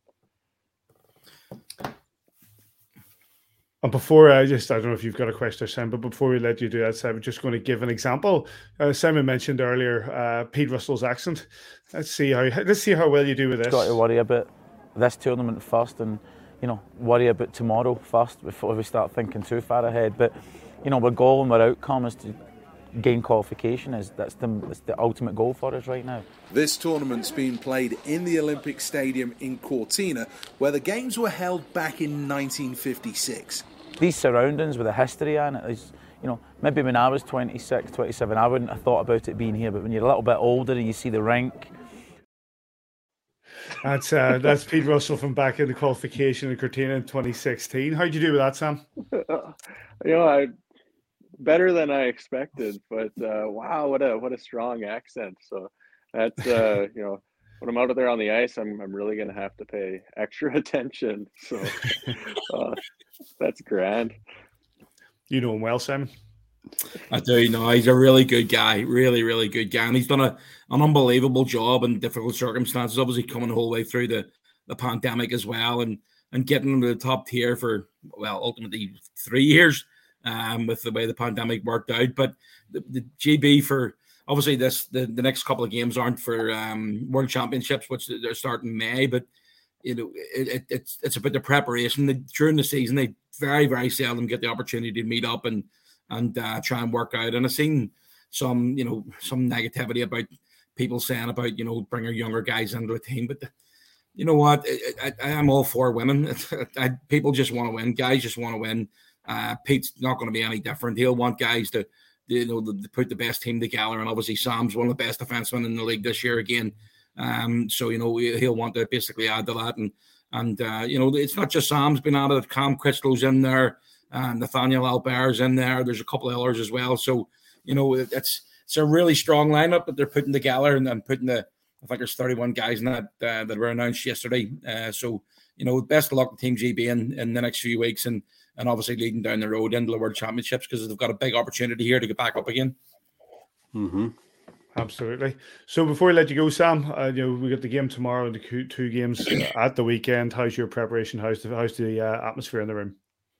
And before I just, I don't know if you've got a question, Sam, but before we let you do that, Sam, I'm just going to give an example. Uh, Simon mentioned earlier uh, Pete Russell's accent. Let's see how let's see how well you do with this. Got to worry about this tournament first, and you know worry about tomorrow first before we start thinking too far ahead. But you know, our goal and our outcome is to gain qualification. Is that's the that's the ultimate goal for us right now. This tournament's been played in the Olympic Stadium in Cortina, where the games were held back in nineteen fifty-six. These surroundings with a history on it is, you know, maybe when I was twenty-six, twenty-seven, I wouldn't have thought about it being here, but when you're a little bit older and you see the rink. That's uh, that's Pete Russell from back in the qualification in Cortina in twenty sixteen. How'd you do with that, Sam? You know, I better than I expected, but uh, wow, what a what a strong accent. So that's uh, you know, when I'm out there on the ice, I'm I'm really gonna have to pay extra attention. So uh, that's grand. You know him well, Simon. I do know he's a really good guy, really, really good guy, and he's done a, an unbelievable job in difficult circumstances. Obviously, coming the whole way through the, the pandemic as well, and and getting him to the top tier for well, ultimately three years, um, with the way the pandemic worked out. But the, the G B for obviously this the, the next couple of games aren't for um, World Championships, which they're starting in May, but you know it, it, it's it's about the preparation. The, during the season, they very very seldom get the opportunity to meet up and. and uh, try and work out. And I've seen some, you know, some negativity about people saying about, you know, bring our younger guys into the team. But the, you know what? I, I, I'm all for winning. I, people just want to win. Guys just want to win. Uh, Pete's not going to be any different. He'll want guys to, you know, to put the best team together. And obviously Sam's one of the best defensemen in the league this year again. Um, so, you know, he'll want to basically add to that. And, and uh, you know, it's not just Sam's been at it. Cam Crystal's in there. And Nathaniel Albert's in there. There's a couple of others as well. So, you know, it's it's a really strong lineup that they're putting together, and, and putting the, I think there's thirty-one guys in that uh, that were announced yesterday. Uh, so, you know, best of luck to Team G B in, in the next few weeks, and and obviously leading down the road into the World Championships, because they've got a big opportunity here to get back up again. Mm-hmm. Absolutely. So before I let you go, Sam, uh, you know, we got the game tomorrow and the two games at the weekend. How's your preparation? How's the, how's the uh, atmosphere in the room?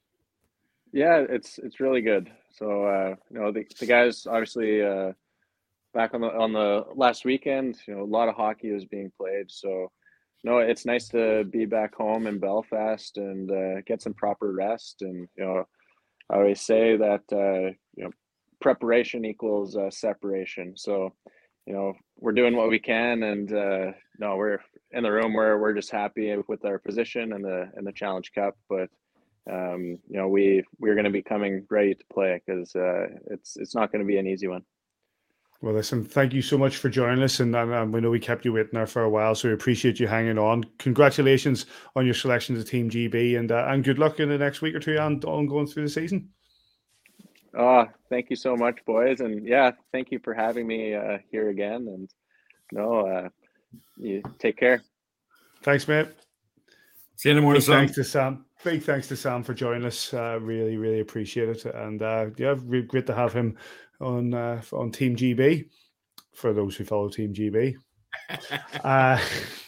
Yeah, it's it's really good. So uh, you know, the, the guys obviously uh, back on the on the last weekend, you know, a lot of hockey was being played. So no, it's nice to be back home in Belfast and uh, get some proper rest. And you know, I always say that uh, you know, preparation equals uh, separation. So you know, we're doing what we can, and uh, no, we're in the room where we're just happy with our position and the and the Challenge Cup, but. Um, you know, we we're going to be coming ready to play, because uh, it's it's not going to be an easy one. Well, listen, thank you so much for joining us, and um, we know we kept you waiting there for a while, so we appreciate you hanging on. Congratulations on your selection to Team G B, and uh, and good luck in the next week or two and on going through the season. Oh, thank you so much, boys, and yeah, thank you for having me uh, here again. And no, uh, you take care. Thanks, mate. See you in the morning, Sam. Thanks to Sam. Big thanks to Sam for joining us. Uh, really, really appreciate it. And uh, yeah, really great to have him on uh, on Team G B, for those who follow Team G B. uh,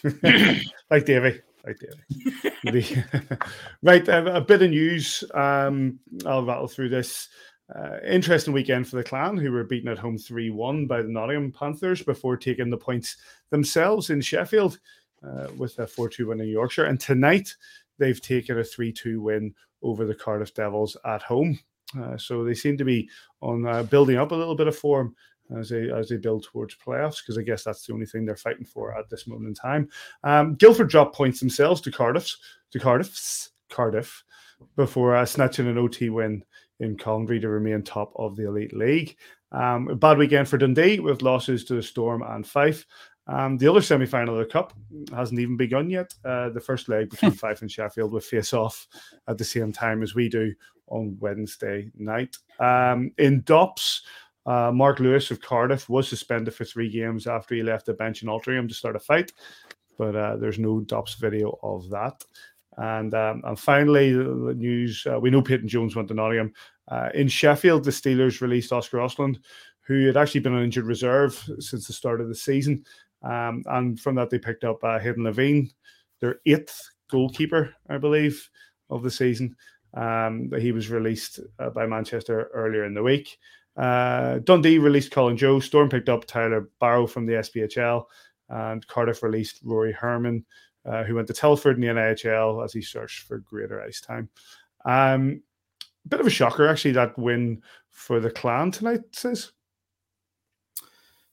like Davey. Like Davey. Right, uh, a bit of news. Um, I'll rattle through this. Uh, interesting weekend for the Clan, who were beaten at home three one by the Nottingham Panthers before taking the points themselves in Sheffield uh, with a four two win in Yorkshire. And tonight, they've taken a three two win over the Cardiff Devils at home. Uh, so they seem to be on uh, building up a little bit of form as they as they build towards playoffs, because I guess that's the only thing they're fighting for at this moment in time. Um, Guildford dropped points themselves to Cardiff's to Cardiff's Cardiff before uh, snatching an O T win in Coventry to remain top of the Elite League. Um, a bad weekend for Dundee with losses to the Storm and Fife. Um, the other semi-final of the Cup hasn't even begun yet. Uh, the first leg between Fife and Sheffield will face off at the same time as we do on Wednesday night. Um, in D O P S, uh, Mark Lewis of Cardiff was suspended for three games after he left the bench in Altrincham to start a fight, but uh, there's no D O P S video of that. And um, and finally, the news, uh, we know Peyton Jones went to Nottingham. Uh, in Sheffield, the Steelers released Oscar Osland, who had actually been on injured reserve since the start of the season. Um, and from that, they picked up uh, Hayden Levine, their eighth goalkeeper, I believe, of the season. Um, he was released uh, by Manchester earlier in the week. Uh, Dundee released Colin Joe. Storm picked up Tyler Barrow from the S P H L. And Cardiff released Rory Herman, uh, who went to Telford in the N H L as he searched for greater ice time. Um, bit of a shocker, actually, that win for the Clan tonight, says.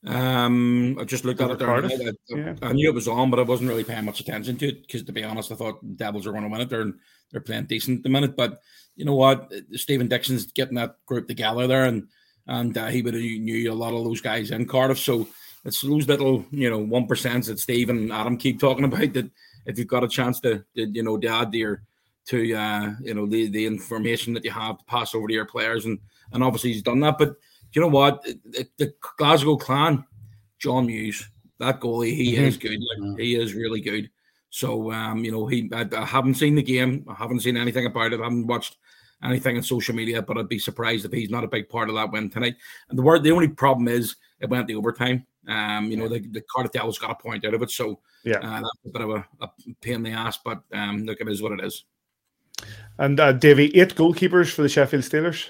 Um, I just looked at it there. Cardiff? I, I, Yeah. I knew it was on, but I wasn't really paying much attention to it because, to be honest, I thought the Devils were going to win it. They're they're playing decent at the minute, but you know what? Stephen Dixon's getting that group together there, and and uh, he would have knew a lot of those guys in Cardiff. So it's those little, you know, one percents that Steve and Adam keep talking about. That if you've got a chance to, to you know, to add to your to uh, you know the the information that you have to pass over to your players, and and obviously he's done that, but. You know what? The, the Glasgow Clan, John Muse, that goalie, he mm-hmm. is good. Like, he is really good. So, um, you know, he. I, I haven't seen the game. I haven't seen anything about it. I haven't watched anything on social media, but I'd be surprised if he's not a big part of that win tonight. And the word, the only problem is it went to overtime. Um, you know, the, the Cardiff Devils got a point out of it. So, yeah, uh, that's a bit of a, a pain in the ass, but um, look, it is what it is. And uh, Davey, eight goalkeepers for the Sheffield Steelers.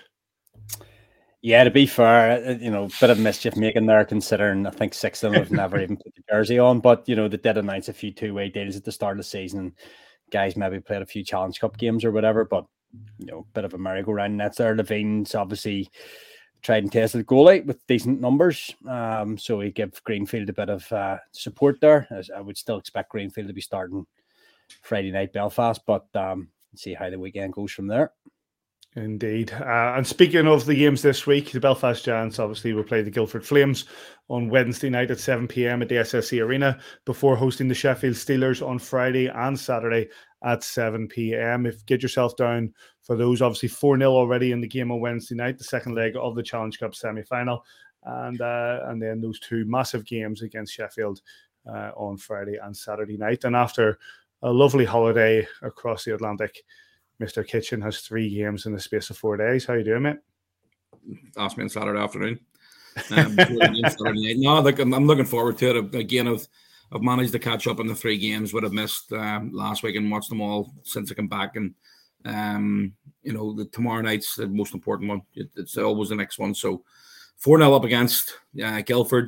Yeah, to be fair, you know, bit of mischief making there, considering I think six of them have never even put the jersey on. But, you know, they did announce a few two-way deals at the start of the season. Guys maybe played a few Challenge Cup games or whatever, but, you know, bit of a merry-go-round nets there. Levine's obviously tried and tested goalie with decent numbers. Um, so he gave Greenfield a bit of uh, support there. As I would still expect Greenfield to be starting Friday night Belfast, but um, see how the weekend goes from there. Indeed. Uh, and speaking of the games this week, the Belfast Giants obviously will play the Guildford Flames on Wednesday night at seven p.m. at the S S E Arena before hosting the Sheffield Steelers on Friday and Saturday at seven p.m. If get yourself down for those, obviously four nil already in the game on Wednesday night, the second leg of the Challenge Cup semi-final, and uh, and then those two massive games against Sheffield uh, on Friday and Saturday night. And after a lovely holiday across the Atlantic, Mister Kitchen has three games in the space of four days. How you doing, mate? Ask me on Saturday afternoon. Um, Saturday night. No, like, I'm, I'm looking forward to it. Again, I've, I've managed to catch up on the three games what I've missed um, last week and watched them all since I came back. And, um, you know, the tomorrow night's the most important one. It, it's always the next one. So four nil up against uh, Guildford.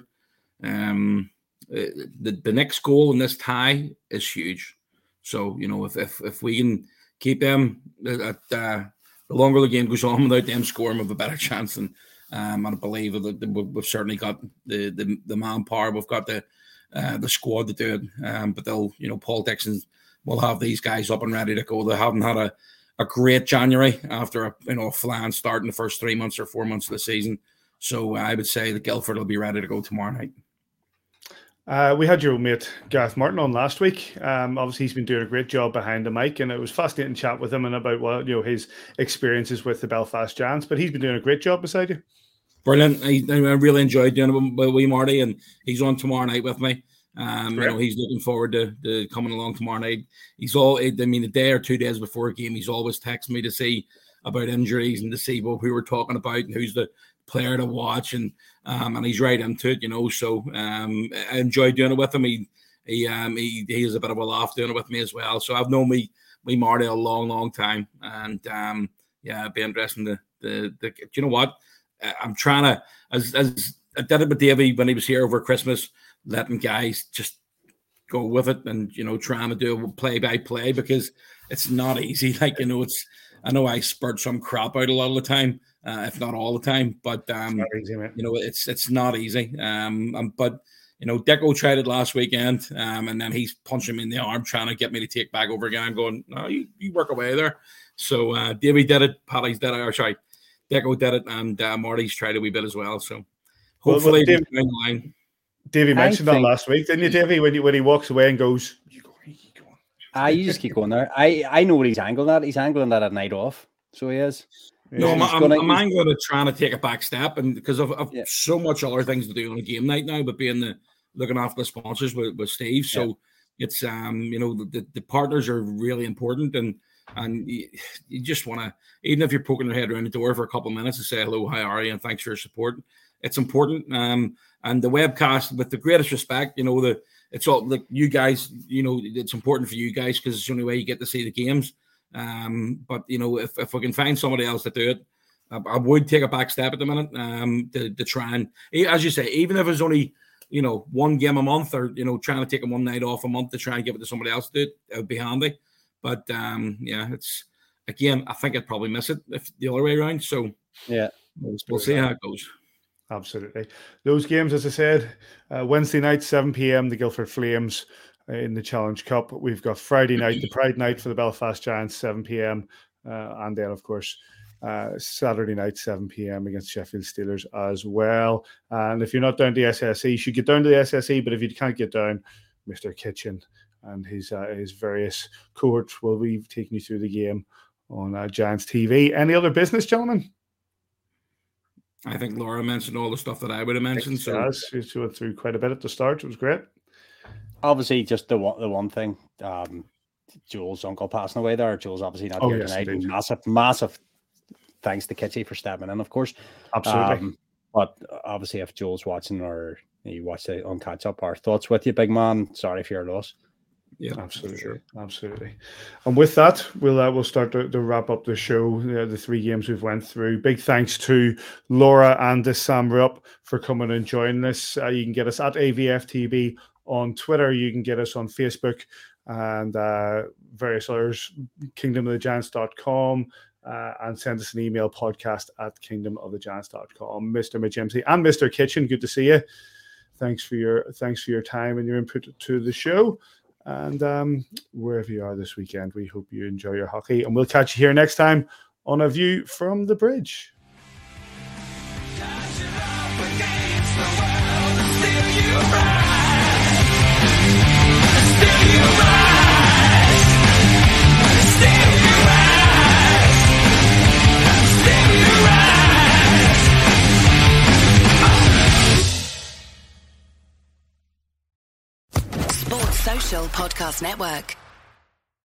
Um, the, the next goal in this tie is huge. So, you know, if if, if we can keep them at uh, the longer the game goes on without them scoring, we have a better chance. And um, I believe that we've certainly got the, the the manpower. We've got the uh, the squad to do it. Um, but they'll, you know, Paul Dixon will have these guys up and ready to go. They haven't had a, a great January after a you know a flying start in the first three months or four months of the season. So I would say that Guildford will be ready to go tomorrow night. Uh, we had your old mate Gareth Martin on last week. Um, obviously, he's been doing a great job behind the mic, and it was fascinating to chat with him and about what you know his experiences with the Belfast Giants. But he's been doing a great job beside you. Brilliant! I, I really enjoyed doing it with wee Marty, and he's on tomorrow night with me. Um, you know, he's looking forward to, to coming along tomorrow night. He's all, I mean, a day or two days before a game, he's always texting me to see about injuries and to see what we were talking about and who's the player to watch, and um, and he's right into it, you know. So um, I enjoy doing it with him. He he um he, he has a bit of a laugh doing it with me as well. So I've known me me Marty a long, long time, and um yeah, it'd be interesting to the the. You know what? I'm trying to as as I did it with Davey when he was here over Christmas, letting guys just go with it and you know trying to do play by play because it's not easy. Like you know, it's I know I spurt some crap out a lot of the time. Uh, if not all the time, but um, easy, you know, it's it's not easy. Um, um, but you know, Deco tried it last weekend, um, and then he's punching me in the arm, trying to get me to take back over again. I'm going, no, you, you work away there. So uh, Davey did it, Paddy's did it, or sorry, Deco did it, and uh, Marty's tried a wee bit as well. So hopefully, well, well, Davey, down the line. Davey mentioned that last week, didn't you, Davey? When he when he walks away and goes, you go, you go on. Ah, you just keep going there. I I know what he's angling at. He's angling that at night off. So he is. No, I'm, I'm, gonna, I'm angling at trying to take a back step, and because I've, I've yeah. so much other things to do on a game night now, but being the looking after the sponsors with, with Steve, so yeah. it's um you know the, the partners are really important, and and you, you just want to, even if you're poking your head around the door for a couple of minutes to say hello, how are you, and thanks for your support. It's important. Um, and the webcast, with the greatest respect, you know the it's all like you guys, you know it's important for you guys because it's the only way you get to see the games. Um, but you know, if, if we can find somebody else to do it, I, I would take a back step at the minute. Um, to, to try and, as you say, even if it's only you know one game a month, or you know, trying to take a one night off a month to try and give it to somebody else to do it, it would be handy. But um, yeah, it's again, I think I'd probably miss it if the other way around. So yeah, we'll, we'll see how it goes. Absolutely. Those games, as I said, uh, Wednesday night, seven p.m, the Guildford Flames uh, in the Challenge Cup. We've got Friday night, the Pride night for the Belfast Giants, seven p.m. Uh, and then, of course, uh, Saturday night, seven p.m. against Sheffield Steelers as well. And if you're not down to the S S E, you should get down to the S S E. But if you can't get down, Mister Kitchen and his uh, his various cohorts will be taking you through the game on uh, Giants T V. Any other business, gentlemen? I think Laura mentioned all the stuff that I would have mentioned. So yes, she went through quite a bit at the start. It was great. Obviously, just the one, the one thing, um, Joel's uncle passing away there. Joel's obviously not Oh, here yes, tonight. indeed. Massive, massive thanks to Kitchy for stepping in, of course. Absolutely. Um, but obviously, if Joel's watching or you watch it on catch up, our thoughts with you, big man. Sorry for your loss. Yeah, absolutely, sure. absolutely. And with that, we'll uh, we'll start to, to wrap up the show. Uh, the three games we've went through. Big thanks to Laura and uh, Sam Rupp for coming and joining us. Uh, you can get us at A V F T V on Twitter. You can get us on Facebook and uh, various others. kingdom of the giants dot com uh, and send us an email, podcast at kingdom of the giants dot com. Mister Mitch M C and Mister Kitchen, good to see you. Thanks for your thanks for your time and your input to the show. And um, wherever you are this weekend, we hope you enjoy your hockey. And we'll catch you here next time on A View from the Bridge. Sports Social Podcast Network.